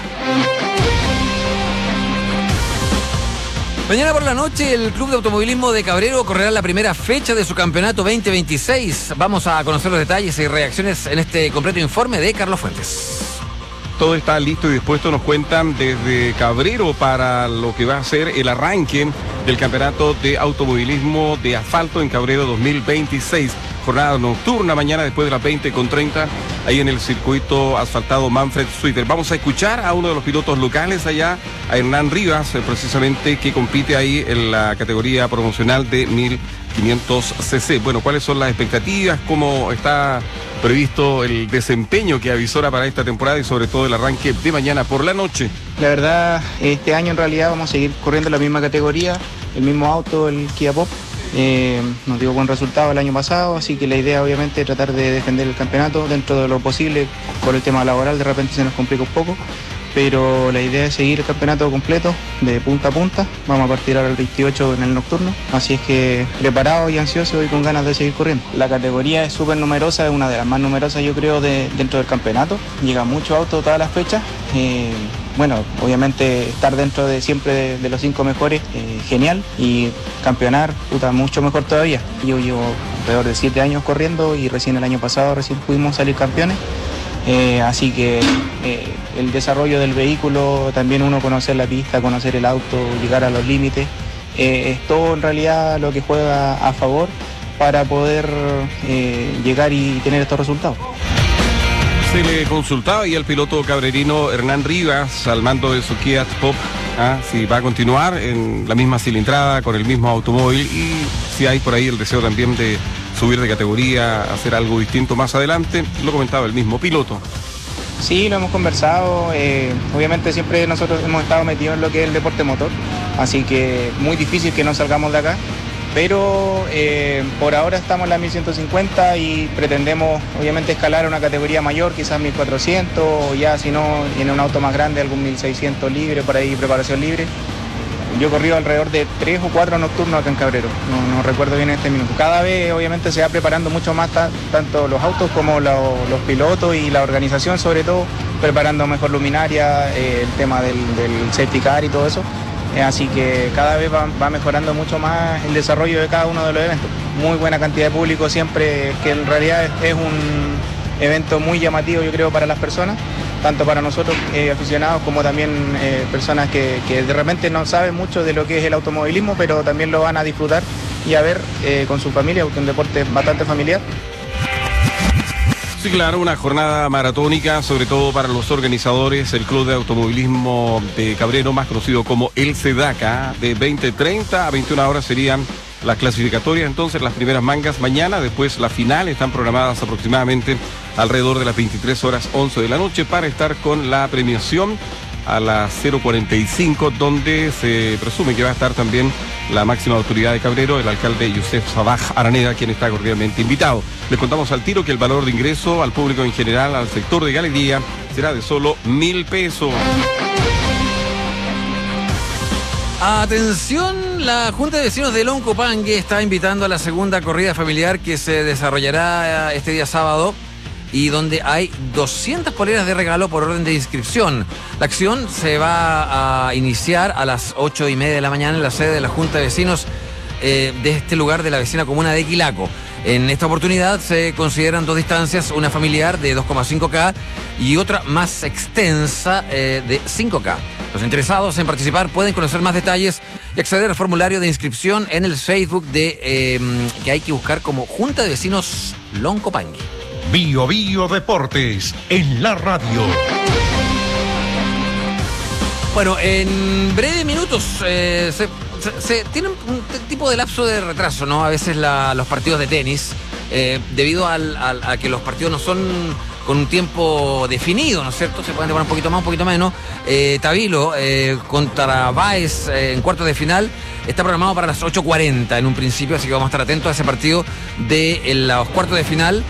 Mañana por la noche el Club de Automovilismo de Cabrero correrá la primera fecha de su campeonato veinte veintiséis. Vamos a conocer los detalles y reacciones en este completo informe de Carlos Fuentes. Todo está listo y dispuesto, nos cuentan desde Cabrero para lo que va a ser el arranque del campeonato de automovilismo de asfalto en Cabrero dos mil veintiséis. Jornada nocturna mañana después de las veinte con treinta, ahí en el circuito asfaltado Manfred Suiter. Vamos a escuchar a uno de los pilotos locales allá, a Hernán Rivas, precisamente, que compite ahí en la categoría promocional de mil quinientos cc. Bueno, ¿cuáles son las expectativas? ¿Cómo está previsto el desempeño que avisora para esta temporada y sobre todo el arranque de mañana por la noche? La verdad, este año en realidad vamos a seguir corriendo la misma categoría, el mismo auto, el Kia Pop. Eh, nos dio buen resultado el año pasado, así que la idea obviamente es tratar de defender el campeonato dentro de lo posible. Por el tema laboral de repente se nos complica un poco, pero la idea es seguir el campeonato completo de punta a punta. Vamos a partir ahora el veintiocho en el nocturno, así es que preparado y ansioso y con ganas de seguir corriendo. La categoría es súper numerosa, es una de las más numerosas yo creo de, dentro del campeonato. Llegan muchos autos todas las fechas. Eh, bueno, obviamente estar dentro de siempre de, de los cinco mejores, eh, genial, y campeonar, puta, mucho mejor todavía. Yo llevo alrededor de siete años corriendo y recién el año pasado recién pudimos salir campeones. Eh, así que eh, el desarrollo del vehículo, también uno conocer la pista, conocer el auto, llegar a los límites, eh, es todo en realidad lo que juega a favor para poder eh, llegar y tener estos resultados. Se le consultaba y el piloto cabrerino Hernán Rivas al mando de su Kia Pop, ¿ah? si va a continuar en la misma cilindrada, con el mismo automóvil, y si hay por ahí el deseo también de subir de categoría, hacer algo distinto más adelante. Lo comentaba el mismo piloto. Sí, lo hemos conversado, eh, obviamente siempre nosotros hemos estado metidos en lo que es el deporte motor, así que muy difícil que no salgamos de acá, pero eh, por ahora estamos en la mil ciento cincuenta y pretendemos obviamente escalar a una categoría mayor, quizás mil cuatrocientos, o ya si no en un auto más grande algún mil seiscientos libre, por ahí preparación libre. Yo he corrido alrededor de tres o cuatro nocturnos acá en Cabrero, no, no recuerdo bien en este minuto. Cada vez obviamente se va preparando mucho más ta, tanto los autos como lo, los pilotos y la organización, sobre todo preparando mejor luminaria, eh, el tema del, del safety car y todo eso. Eh, así que cada vez va, va mejorando mucho más el desarrollo de cada uno de los eventos. Muy buena cantidad de público siempre, que en realidad es, es un evento muy llamativo yo creo para las personas, tanto para nosotros eh, aficionados como también eh, personas que, que de repente no saben mucho de lo que es el automovilismo, pero también lo van a disfrutar y a ver eh, con su familia, porque es un deporte bastante familiar. Sí, claro, una jornada maratónica, sobre todo para los organizadores, el Club de Automovilismo de Cabrero, más conocido como el SEDACA, de veinte treinta a veintiuna horas serían las clasificatorias, entonces las primeras mangas mañana, después la final, están programadas aproximadamente alrededor de las veintitrés horas once de la noche para estar con la premiación a las cero cuarenta y cinco, donde se presume que va a estar también la máxima autoridad de Cabrero, el alcalde Yusef Sabaj Araneda, quien está cordialmente invitado. Les contamos al tiro que el valor de ingreso al público en general, al sector de galería, será de solo mil pesos. Atención, la Junta de Vecinos de Loncopangue está invitando a la segunda corrida familiar que se desarrollará este día sábado y donde hay doscientas poleras de regalo por orden de inscripción. La acción se va a iniciar a las ocho y media de la mañana en la sede de la Junta de Vecinos eh, de este lugar de la vecina comuna de Quilaco. En esta oportunidad se consideran dos distancias, una familiar de dos coma cinco kilómetros y otra más extensa eh, de cinco kilómetros. Los interesados en participar pueden conocer más detalles y acceder al formulario de inscripción en el Facebook de eh, que hay que buscar como Junta de Vecinos Loncopangue. Bio Bio Deportes en la radio. Bueno, en breves minutos eh, se, se, se tiene un tipo de lapso de retraso, ¿no? A veces la, los partidos de tenis, eh, debido al, al, a que los partidos no son con un tiempo definido, ¿no es cierto? Se pueden demorar un poquito más, un poquito menos. Eh, Tabilo eh, contra Baez eh, en cuartos de final está programado para las ocho cuarenta en un principio, así que vamos a estar atentos a ese partido de los cuartos de final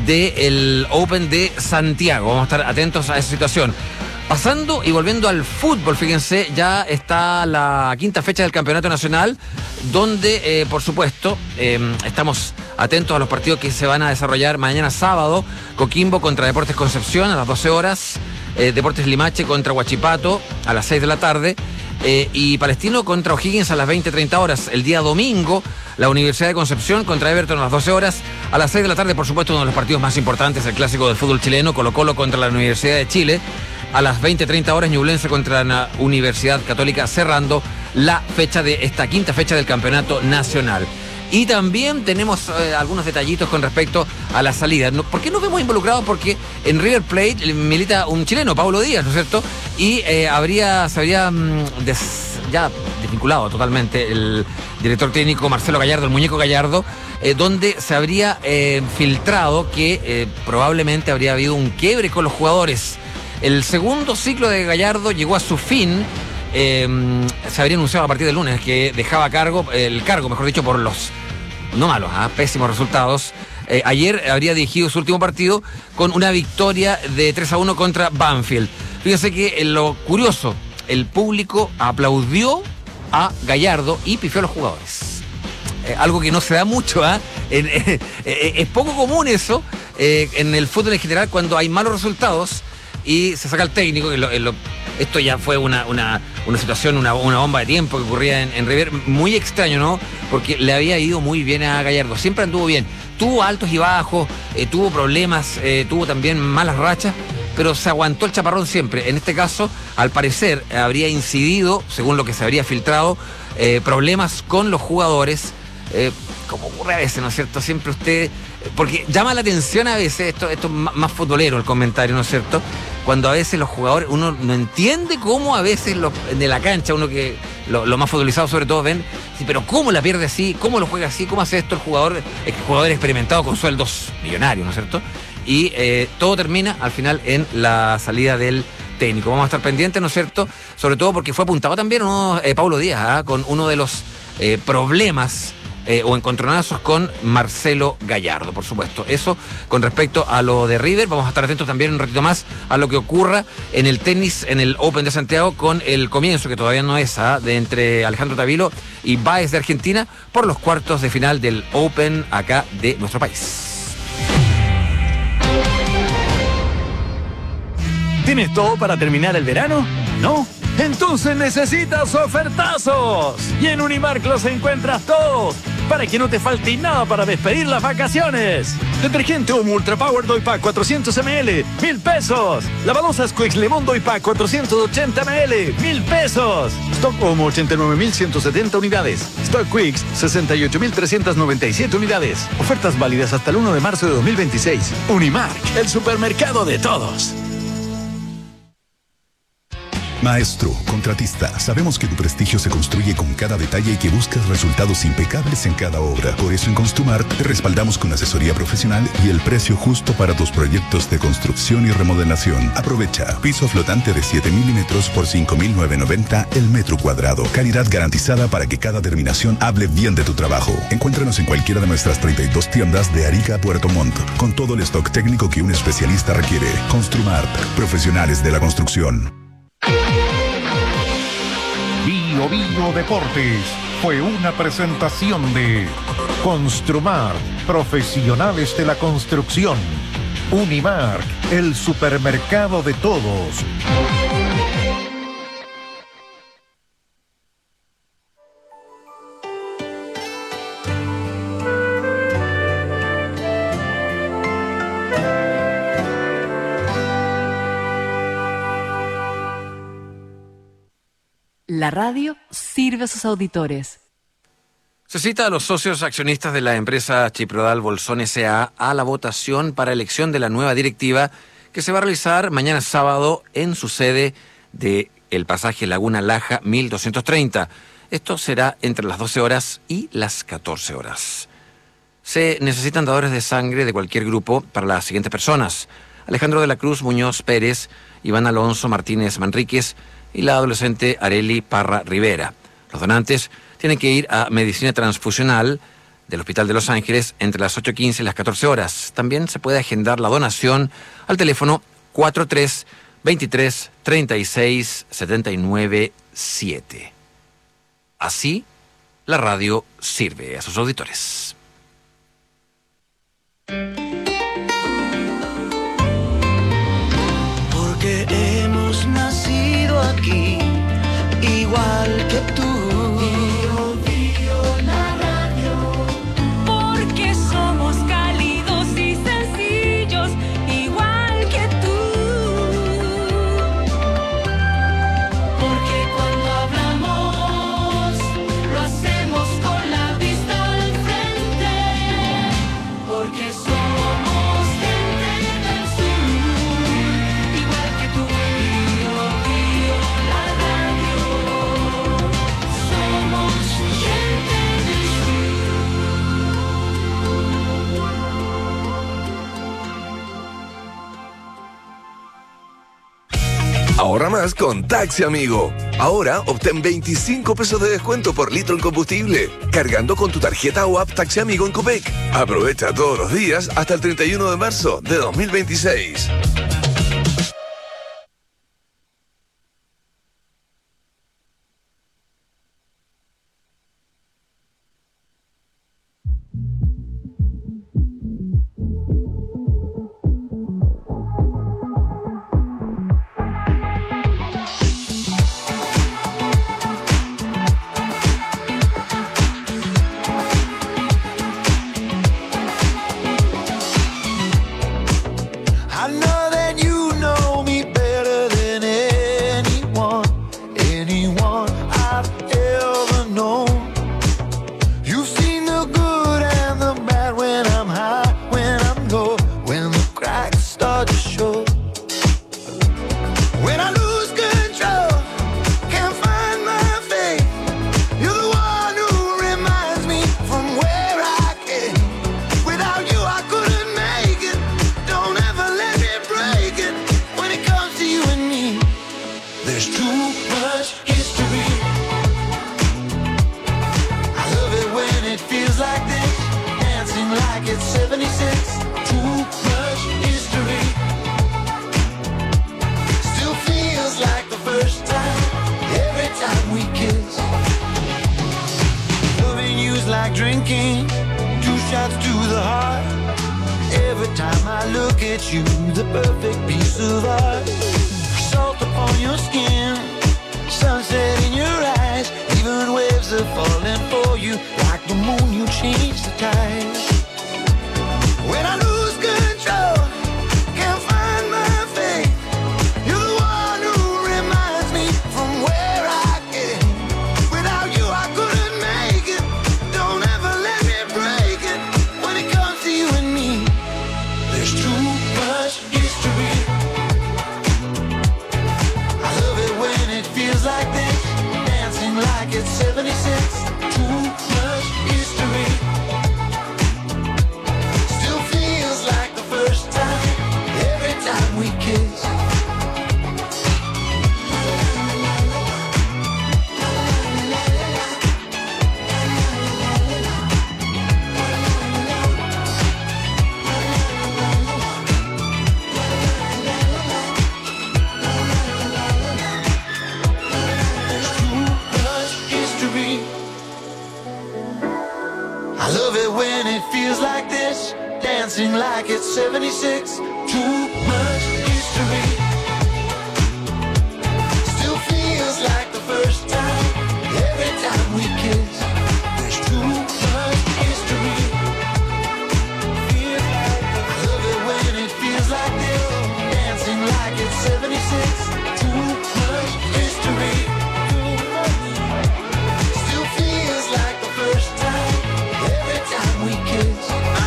del Open de Santiago. Vamos a estar atentos a esa situación. Pasando y volviendo al fútbol, fíjense, ya está la quinta fecha del Campeonato Nacional, donde, eh, por supuesto, eh, estamos atentos a los partidos que se van a desarrollar mañana sábado. Coquimbo contra Deportes Concepción a las doce horas, eh, Deportes Limache contra Huachipato a las seis de la tarde, eh, y Palestino contra O'Higgins a las veinte treinta horas. El día domingo, la Universidad de Concepción contra Everton a las doce horas. A las seis de la tarde, por supuesto, uno de los partidos más importantes, el clásico del fútbol chileno, Colo-Colo contra la Universidad de Chile. A las veinte treinta horas, Ñublense contra la Universidad Católica, cerrando la fecha de esta quinta fecha del Campeonato Nacional. Y también tenemos eh, algunos detallitos con respecto a la salida. ¿Por qué nos vemos involucrados? Porque en River Plate milita un chileno, Paulo Díaz, ¿no es cierto? Y eh, habría, se habría mm, des, ya desvinculado totalmente el director técnico Marcelo Gallardo, el muñeco Gallardo, eh, donde se habría eh, filtrado que eh, probablemente habría habido un quiebre con los jugadores. El segundo ciclo de Gallardo llegó a su fin. Eh, se habría anunciado a partir del lunes que dejaba cargo, el cargo, mejor dicho, por los no malos, ¿eh? pésimos resultados. Eh, ayer habría dirigido su último partido con una victoria de tres a uno contra Banfield. Fíjense que eh, lo curioso, el público aplaudió a Gallardo y pifió a los jugadores. Eh, algo que no se da mucho, ¿eh? Eh, eh, eh, es poco común eso eh, en el fútbol en general, cuando hay malos resultados y se saca el técnico, que lo, lo, esto ya fue una, una, una situación, una, una bomba de tiempo que ocurría en, en River, muy extraño, ¿no? Porque le había ido muy bien a Gallardo, siempre anduvo bien, tuvo altos y bajos, eh, tuvo problemas, eh, tuvo también malas rachas, pero se aguantó el chaparrón siempre. En este caso, al parecer, habría incidido, según lo que se habría filtrado, eh, problemas con los jugadores, eh, como ocurre a veces, ¿no es cierto? Siempre usted... Porque llama la atención a veces, esto, esto es más futbolero el comentario, ¿no es cierto? Cuando a veces los jugadores, uno no entiende cómo a veces los, de la cancha, uno que lo, lo más futbolizado sobre todo ven, sí, pero ¿cómo la pierde así? ¿Cómo lo juega así? ¿Cómo hace esto el jugador? Es que jugador experimentado con sueldos millonarios, ¿no es cierto? Y eh, todo termina al final en la salida del técnico. Vamos a estar pendientes, ¿no es cierto? Sobre todo porque fue apuntado también uno, eh, Paulo Díaz, ¿eh? con uno de los eh, problemas Eh, o encontronazos con Marcelo Gallardo, por supuesto. Eso con respecto a lo de River. Vamos a estar atentos también un ratito más a lo que ocurra en el tenis, en el Open de Santiago, con el comienzo, que todavía no es, ¿eh? de entre Alejandro Tabilo y Baez de Argentina, por los cuartos de final del Open acá de nuestro país. ¿Tienes todo para terminar el verano? ¿No? Entonces necesitas ofertazos. Y en Unimark los encuentras todos, para que no te falte nada para despedir las vacaciones. Detergente Omo Ultra Power Doypack cuatrocientos mililitros, mil pesos. Lavadosas Quicks Lemon Doypack cuatrocientos ochenta mililitros, mil pesos. Stock Omo ochenta y nueve mil ciento setenta unidades. Stock Quicks sesenta y ocho mil trescientas noventa y siete unidades. Ofertas válidas hasta el uno de marzo de dos mil veintiséis. Unimark, el supermercado de todos. Maestro, contratista, sabemos que tu prestigio se construye con cada detalle y que buscas resultados impecables en cada obra. Por eso en Construmart te respaldamos con asesoría profesional y el precio justo para tus proyectos de construcción y remodelación. Aprovecha piso flotante de siete milímetros por cinco mil novecientos noventa el metro cuadrado. Calidad garantizada para que cada terminación hable bien de tu trabajo. Encuéntranos en cualquiera de nuestras treinta y dos tiendas de Arica a Puerto Montt, con todo el stock técnico que un especialista requiere. Construmart, profesionales de la construcción. Bio Bio Deportes fue una presentación de Construmar, profesionales de la construcción. Unimark, el supermercado de todos. La radio sirve a sus auditores. Se cita a los socios accionistas de la empresa Chiprodal Bolsón S A a la votación para elección de la nueva directiva que se va a realizar mañana sábado en su sede de el pasaje Laguna Laja mil doscientos treinta. Esto será entre las doce horas y las catorce horas. Se necesitan dadores de sangre de cualquier grupo para las siguientes personas: Alejandro de la Cruz Muñoz Pérez, Iván Alonso Martínez Manríquez y la adolescente Areli Parra Rivera. Los donantes tienen que ir a Medicina Transfusional del Hospital de Los Ángeles entre las ocho quince y las catorce horas. También se puede agendar la donación al teléfono cuatro tres veintitrés treinta y seis setenta y nueve siete. Así, la radio sirve a sus auditores. Porque hemos nacido aquí, igual que tú. Ahorra más con Taxi Amigo. Ahora obtén veinticinco pesos de descuento por litro en combustible, cargando con tu tarjeta o app Taxi Amigo en Copec. Aprovecha todos los días hasta el treinta y uno de marzo de dos mil veintiséis. dancing like it's seventy-six. Too much history. Still feels like the first time. Every time we kiss, there's too much history. Feels like I love it when it feels like this. Dancing like it's seventy-six. Too much history. Still feels like the first time. Every time we kiss.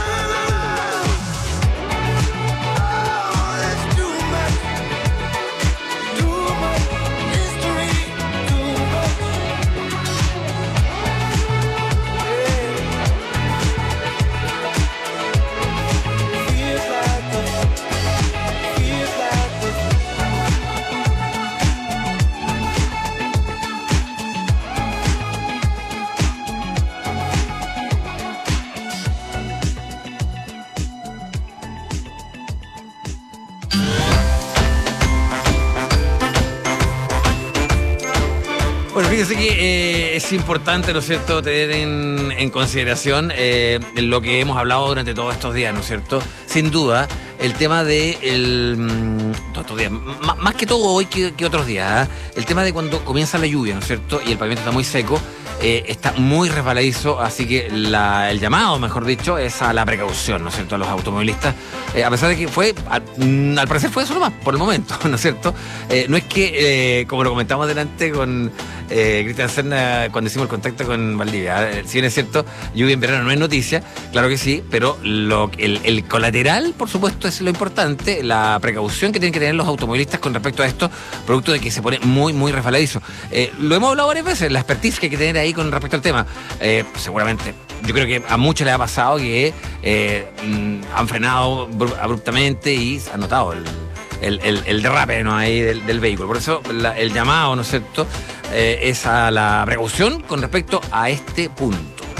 Bueno, fíjense que eh, es importante, ¿no es cierto?, tener en, en consideración eh, lo que hemos hablado durante todos estos días, ¿no es cierto? Sin duda, el tema de el, todos estos días, m- más que todo hoy que, que otros días, ¿eh? El tema de cuando comienza la lluvia, ¿no es cierto?, y el pavimento está muy seco, eh, está muy resbaladizo, así que la, el llamado, mejor dicho, es a la precaución, ¿no es cierto?, a los automovilistas, eh, a pesar de que fue, al, al parecer fue eso nomás, por el momento, ¿no es cierto? Eh, no es que, eh, como lo comentamos delante con eh, Cristian Serna cuando hicimos el contacto con Valdivia, eh, si bien es cierto, lluvia en verano no es noticia, claro que sí, pero lo, el, el colateral, por supuesto, es lo importante, la precaución que tienen que tener los automovilistas con respecto a esto, producto de que se pone muy, muy resbaladizo. Eh, lo hemos hablado varias veces, la expertise que hay que tener ahí con respecto al tema. Eh, seguramente, yo creo que a muchos les ha pasado que eh, han frenado abruptamente y han notado el, el, el, el derrape, ¿no?, ahí del, del vehículo. Por eso la, el llamado, ¿no es cierto?, eh, es a la precaución con respecto a este punto.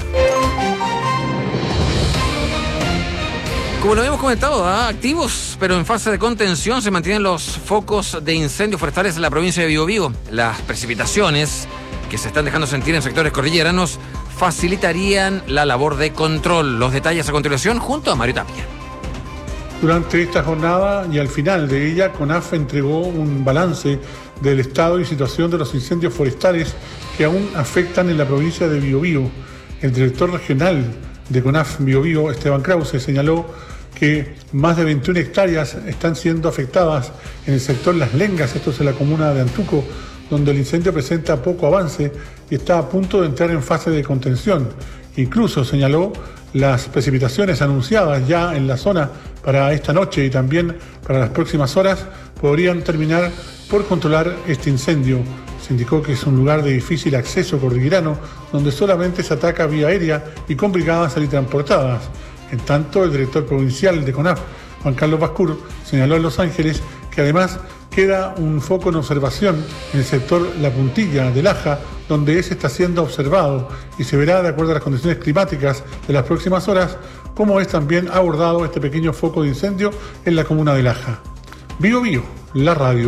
Como lo habíamos comentado, ¿eh? activos, pero en fase de contención, se mantienen los focos de incendios forestales en la provincia de Biobío. Las precipitaciones que se están dejando sentir en sectores cordilleranos facilitarían la labor de control. Los detalles a continuación junto a Mario Tapia. Durante esta jornada y al final de ella, CONAF entregó un balance del estado y situación de los incendios forestales que aún afectan en la provincia de Biobío. El director regional de CONAF Biobío, Esteban Krause, señaló que más de veintiuna hectáreas están siendo afectadas en el sector Las Lengas, esto es en la comuna de Antuco, donde el incendio presenta poco avance y está a punto de entrar en fase de contención. Incluso señaló las precipitaciones anunciadas ya en la zona para esta noche y también para las próximas horas podrían terminar por controlar este incendio. Se indicó que es un lugar de difícil acceso cordillerano donde solamente se ataca vía aérea y con brigadas alitransportadas. En tanto, el director provincial de CONAF, Juan Carlos Bascur, señaló en Los Ángeles que además queda un foco en observación en el sector La Puntilla de Laja, donde ese está siendo observado y se verá, de acuerdo a las condiciones climáticas de las próximas horas, cómo es también abordado este pequeño foco de incendio en la comuna de Laja. Bio Bio, la radio.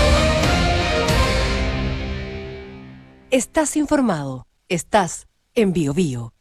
Estás informado. Estás en Bio Bio.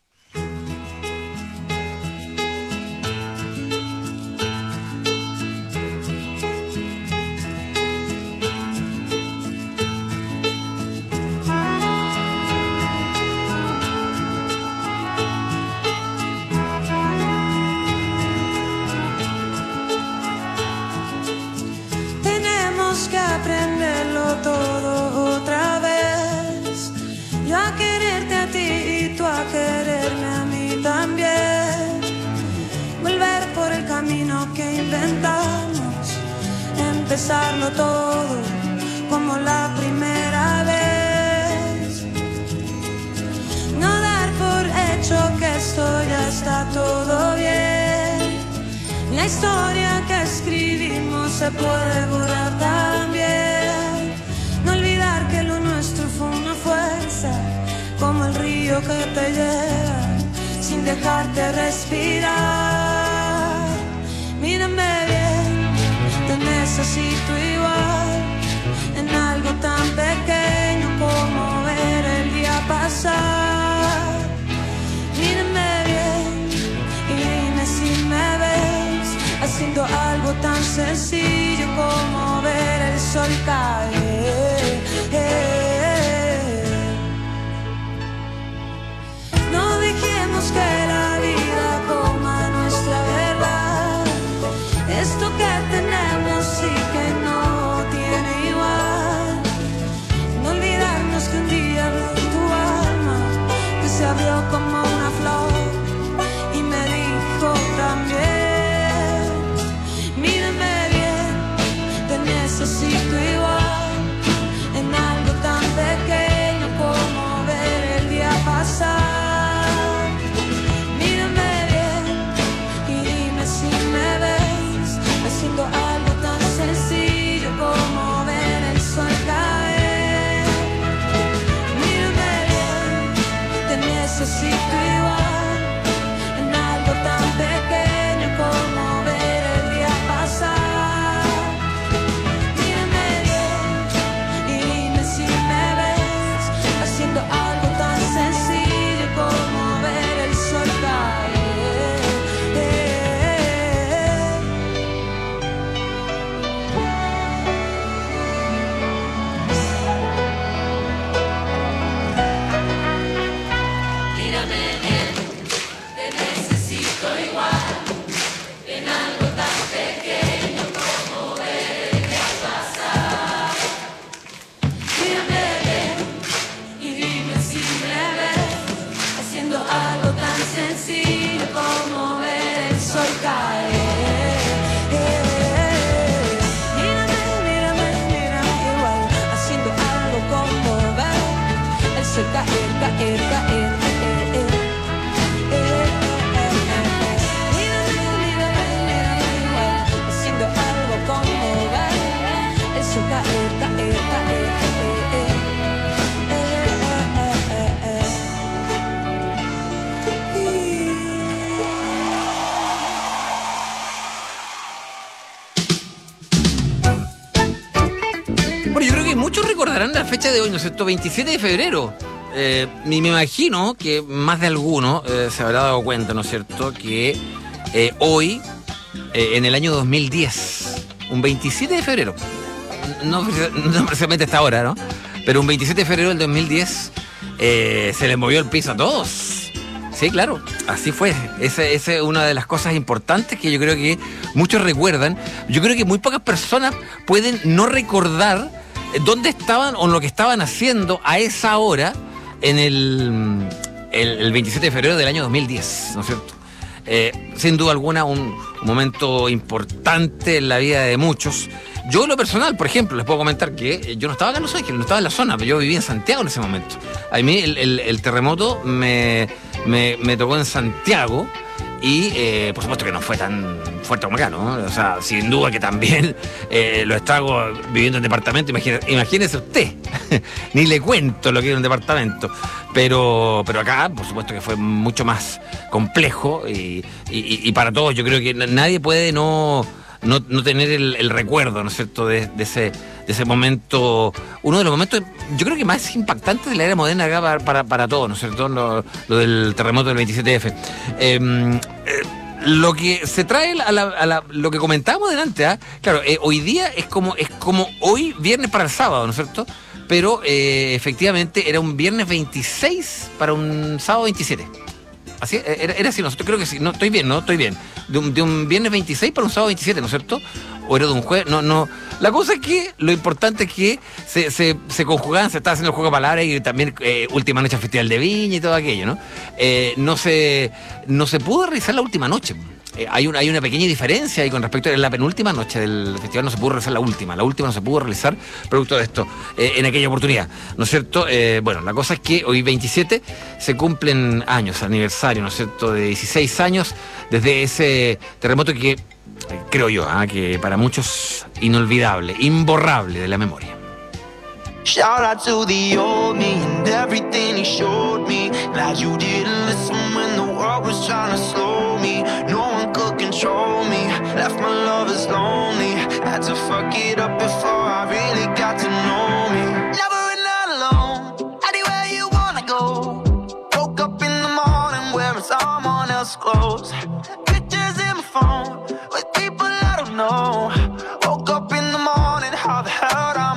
Que aprenderlo todo otra vez. Yo a quererte a ti y tú a quererme a mí también. Volver por el camino que inventamos, empezarlo todo como la primera vez. No dar por hecho que esto ya está todo bien. La historia que escribimos se puede borrar también. No olvidar que lo nuestro fue una fuerza, como el río que te lleva sin dejarte respirar. Mírame bien, te necesito igual, en algo tan pequeño como ver el día pasar. Mírame bien y dime si me ves. sol cae. No dejemos que la vida coma nuestra verdad. Esto que tenemos sí que no tiene igual. No olvidarnos que un día abrí tu alma, que se abrió como una flor y me dijo también: mírame bien, te necesito igual, en algo tan pequeño como ver el día pasar. Mírame bien y dime si me ves, haciendo algo tan sencillo como ver el sol caer. Mírame bien, te necesito igual, en algo tan pequeño como ver el día pasar. Mírame bien y dime si me ves, haciendo algo tan sencillo como ver el sol caer. Mírame bien, te necesito igual, en algo tan pequeño como ver el día pasar. Mírame bien y dime si me ves, haciendo algo tan sencillo como ver el sol caer. Mírame, mírame, mírame igual, haciendo algo como ver el sol caer, caer, caer. Mírame, mírame, mírame igual, haciendo algo como ver el sol caer, caer, caer. Bueno, yo creo que muchos recordarán la fecha de hoy, ¿no es cierto? veintisiete de febrero. Eh, y me imagino que más de alguno eh, se habrá dado cuenta, ¿no es cierto?, que eh, hoy, eh, en el año dos mil diez, un veintisiete de febrero, no, no precisamente esta hora, ¿no?, pero un veintisiete de febrero del dos mil diez eh, se les movió el piso a todos. Sí, claro, así fue. Esa esa es una de las cosas importantes que yo creo que muchos recuerdan. Yo creo que muy pocas personas pueden no recordar dónde estaban o lo que estaban haciendo a esa hora en el, el, el veintisiete de febrero del año dos mil diez, ¿no es cierto? Eh, sin duda alguna, un, un momento importante en la vida de muchos. Yo, en lo personal, por ejemplo, les puedo comentar que yo no estaba acá en Los Ángeles, no estaba en la zona, pero yo vivía en Santiago en ese momento. A mí el, el, el terremoto me, me, me tocó en Santiago. Y eh, por supuesto que no fue tan fuerte como acá, ¿no? O sea, sin duda que también eh, lo estragos viviendo en departamento, imagínese, imagínese usted, ni le cuento lo que era un departamento, pero, pero acá por supuesto que fue mucho más complejo y, y, y para todos yo creo que nadie puede no, no, no tener el, el recuerdo, ¿no es cierto?, de, de ese de ese momento, uno de los momentos, yo creo que más impactantes de la era moderna acá para, para, para todos, ¿no es cierto?, lo, lo del terremoto del veintisiete efe. Eh, eh, lo que se trae a, la, a la, lo que comentábamos delante, ¿eh? Claro, eh, hoy día es como, es como hoy viernes para el sábado, ¿no es cierto?, pero eh, efectivamente era un viernes veintiséis para un sábado veintisiete. Así, era, era así, nosotros creo que sí, no, estoy bien, ¿no? Estoy bien. De un, de un viernes veintiséis para un sábado veintisiete, ¿no es cierto? O era de un jueves, no, no. La cosa es que lo importante es que se, se, se conjugaban, se estaba haciendo el juego de palabras y también eh, última noche Festival de Viña y todo aquello, ¿no? Eh, no se, no se pudo realizar la última noche. Eh, hay, una, hay una pequeña diferencia y con respecto a la penúltima noche del festival no se pudo realizar la última. La última no se pudo realizar producto de esto eh, en aquella oportunidad, ¿no es cierto? Eh, bueno, la cosa es que hoy veintisiete se cumplen años, aniversario, ¿no es cierto?, de dieciséis años desde ese terremoto que creo yo, ¿eh? que para muchos inolvidable, imborrable de la memoria. Shout out to the old me and everything he showed me. Glad you didn't listen when the world was trying to slow me. No one could control me. Left my lovers lonely. Had to fuck it up before I really got to know me. Never and not alone. Anywhere you wanna go. Woke up in the morning wearing someone else's clothes. Pictures in my phone with people I don't know. Woke up in the morning, how the hell did I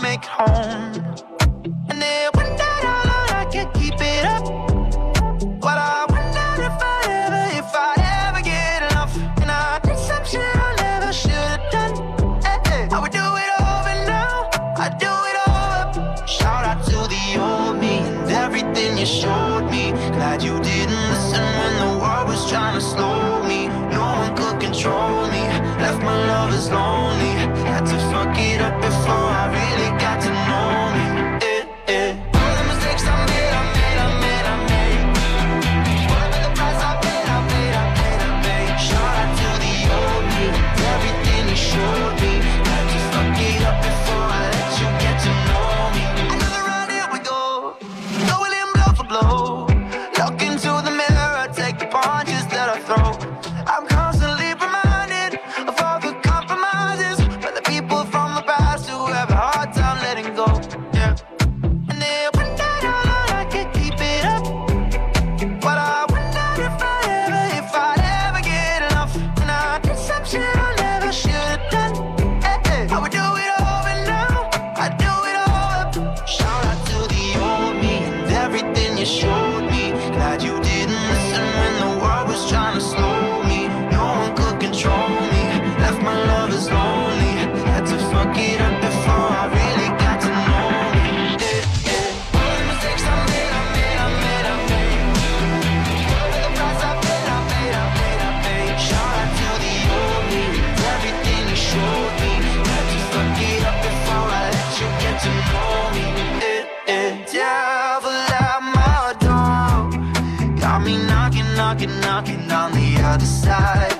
Glad you didn't listen when the world was trying to slow me. No one could control me. Left my lovers lonely. Had to fuck it up before I really got to know me. Eh, eh. All the mistakes I made, I made, I made, I made. Whatever the price I paid, I paid, I paid, I paid. Shout out to the old me, everything you showed me. Had to fuck it up before I let you get to know me. Another round, here we go. Going in blow for blow. Look into the mirror, take the punches that I throw. I'm constantly reminded of all the compromises by the people from the past who have a hard time letting go. Yeah. And then one night I thought I could keep it up, but I wonder if I ever, if I'd ever get enough. And I did some shit I never should have done. Hey, hey. I would do it over now, I'd do it over. Shout out to the old me and everything you showed me. Glad you didn't listen when the world was trying to slow me. No one could control me. Left my lovers lonely. Had to fuck it up before I really got to know me. Eh, eh. All the mistakes I made, I made, I made, I made. Whatever the price I paid, I paid, I paid, I paid. Shout out to the old me. Everything you showed me. Had to fuck it up before I let you get to know me. Eh, eh. Devil at my door. Got me knocking, knocking, knocking on the other side.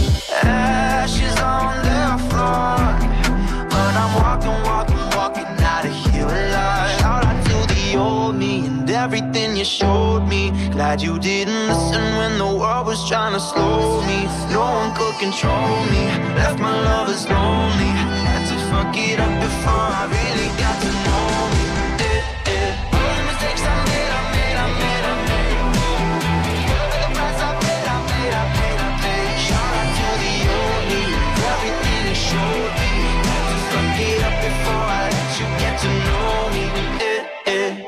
Ashes on the floor, but I'm walking, walking, walking out of here alive. Shout out to the old me and everything you showed me. Glad you didn't listen when the world was trying to slow me. No one could control me. Left my lovers lonely. Had to fuck it up before I really got to know me. Eh, eh. All the mistakes I made, I made, I made, I made. Whatever the price I paid, I paid, I paid, I paid. Shout out to the old me, everything you showed me. Had to fuck it up before I let you get to know me. Eh, eh.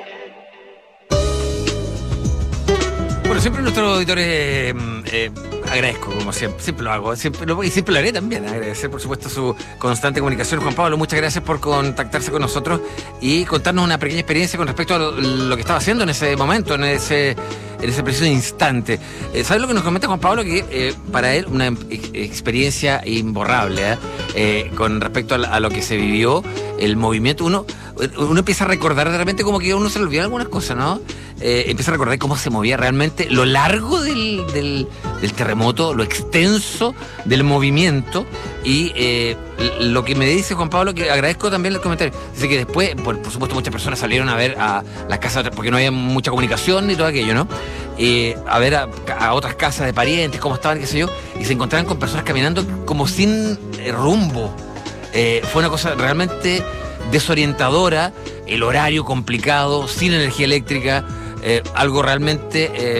Bueno, siempre nuestros auditores eh, eh, agradezco, como siempre, siempre lo hago, siempre lo, y siempre lo haré también, agradecer por supuesto su constante comunicación. Juan Pablo, muchas gracias por contactarse con nosotros y contarnos una pequeña experiencia con respecto a lo, lo que estaba haciendo en ese momento, en ese, en ese preciso instante. Eh, ¿Sabes lo que nos comenta Juan Pablo? Que eh, para él una ex- experiencia imborrable, ¿eh? Eh, con respecto a, a lo que se vivió, el movimiento, uno, uno empieza a recordar de repente como que uno se le olvida algunas cosas, ¿no? Eh, empieza a recordar cómo se movía realmente lo largo del, del, del terremoto, lo extenso del movimiento y eh, lo que me dice Juan Pablo, que agradezco también el comentario, dice que después, por, por supuesto, muchas personas salieron a ver a las casas, porque no había mucha comunicación ni todo aquello, ¿no? Eh, a ver a, a otras casas de parientes, cómo estaban, qué sé yo, y se encontraban con personas caminando como sin eh, rumbo. Eh, fue una cosa realmente desorientadora, el horario complicado, sin energía eléctrica, eh, algo realmente, eh,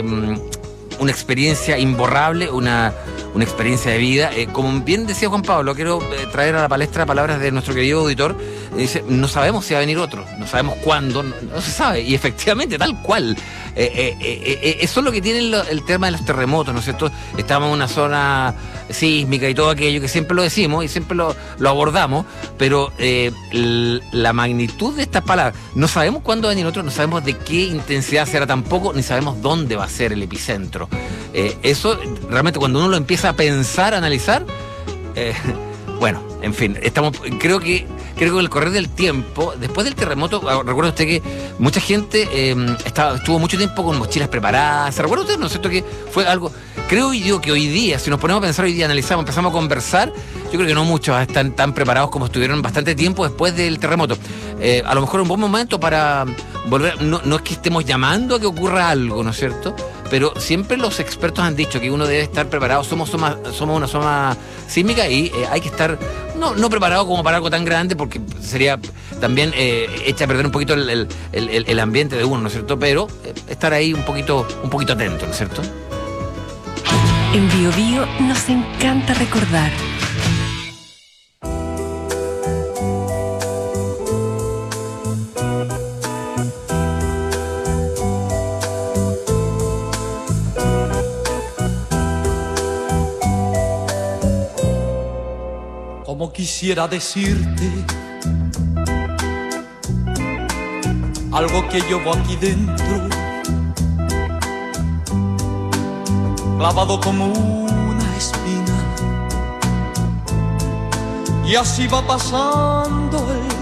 una experiencia imborrable, una, una experiencia de vida. Eh, como bien decía Juan Pablo, quiero eh, traer a la palestra palabras de nuestro querido auditor. Eh, dice, no sabemos si va a venir otro, no sabemos cuándo, no, no se sabe. Y efectivamente, tal cual. Eh, eh, eh, eh, eso es lo que tiene el, el tema de los terremotos, ¿no es cierto? Estamos en una zona sísmica y todo aquello que siempre lo decimos y siempre lo, lo abordamos, pero eh, l- la magnitud de estas palabras, no sabemos cuándo va a venir otro, no sabemos de qué intensidad será tampoco, ni sabemos dónde va a ser el epicentro. Eh, eso realmente cuando uno lo empieza a pensar, a analizar, eh, bueno, en fin, estamos, creo que creo que con el correr del tiempo, después del terremoto, recuerda usted que mucha gente eh, estaba, estuvo mucho tiempo con mochilas preparadas. ¿Se recuerda usted, no es cierto, que fue algo? Creo yo que hoy día, si nos ponemos a pensar hoy día, analizamos, empezamos a conversar, yo creo que no muchos están tan preparados como estuvieron bastante tiempo después del terremoto. Eh, a lo mejor un buen momento para volver, no, no es que estemos llamando a que ocurra algo, ¿no es cierto? Pero siempre los expertos han dicho que uno debe estar preparado. Somos, somos, somos una zona sísmica y eh, hay que estar no, no preparado como para algo tan grande, porque sería también eh, echa a perder un poquito el, el, el, el ambiente de uno, ¿no es cierto? Pero eh, estar ahí un poquito, un poquito atento, ¿no es cierto? En Bio Bio nos encanta recordar. Como quisiera decirte algo que llevo aquí dentro, clavado como una espina. Y así va pasando el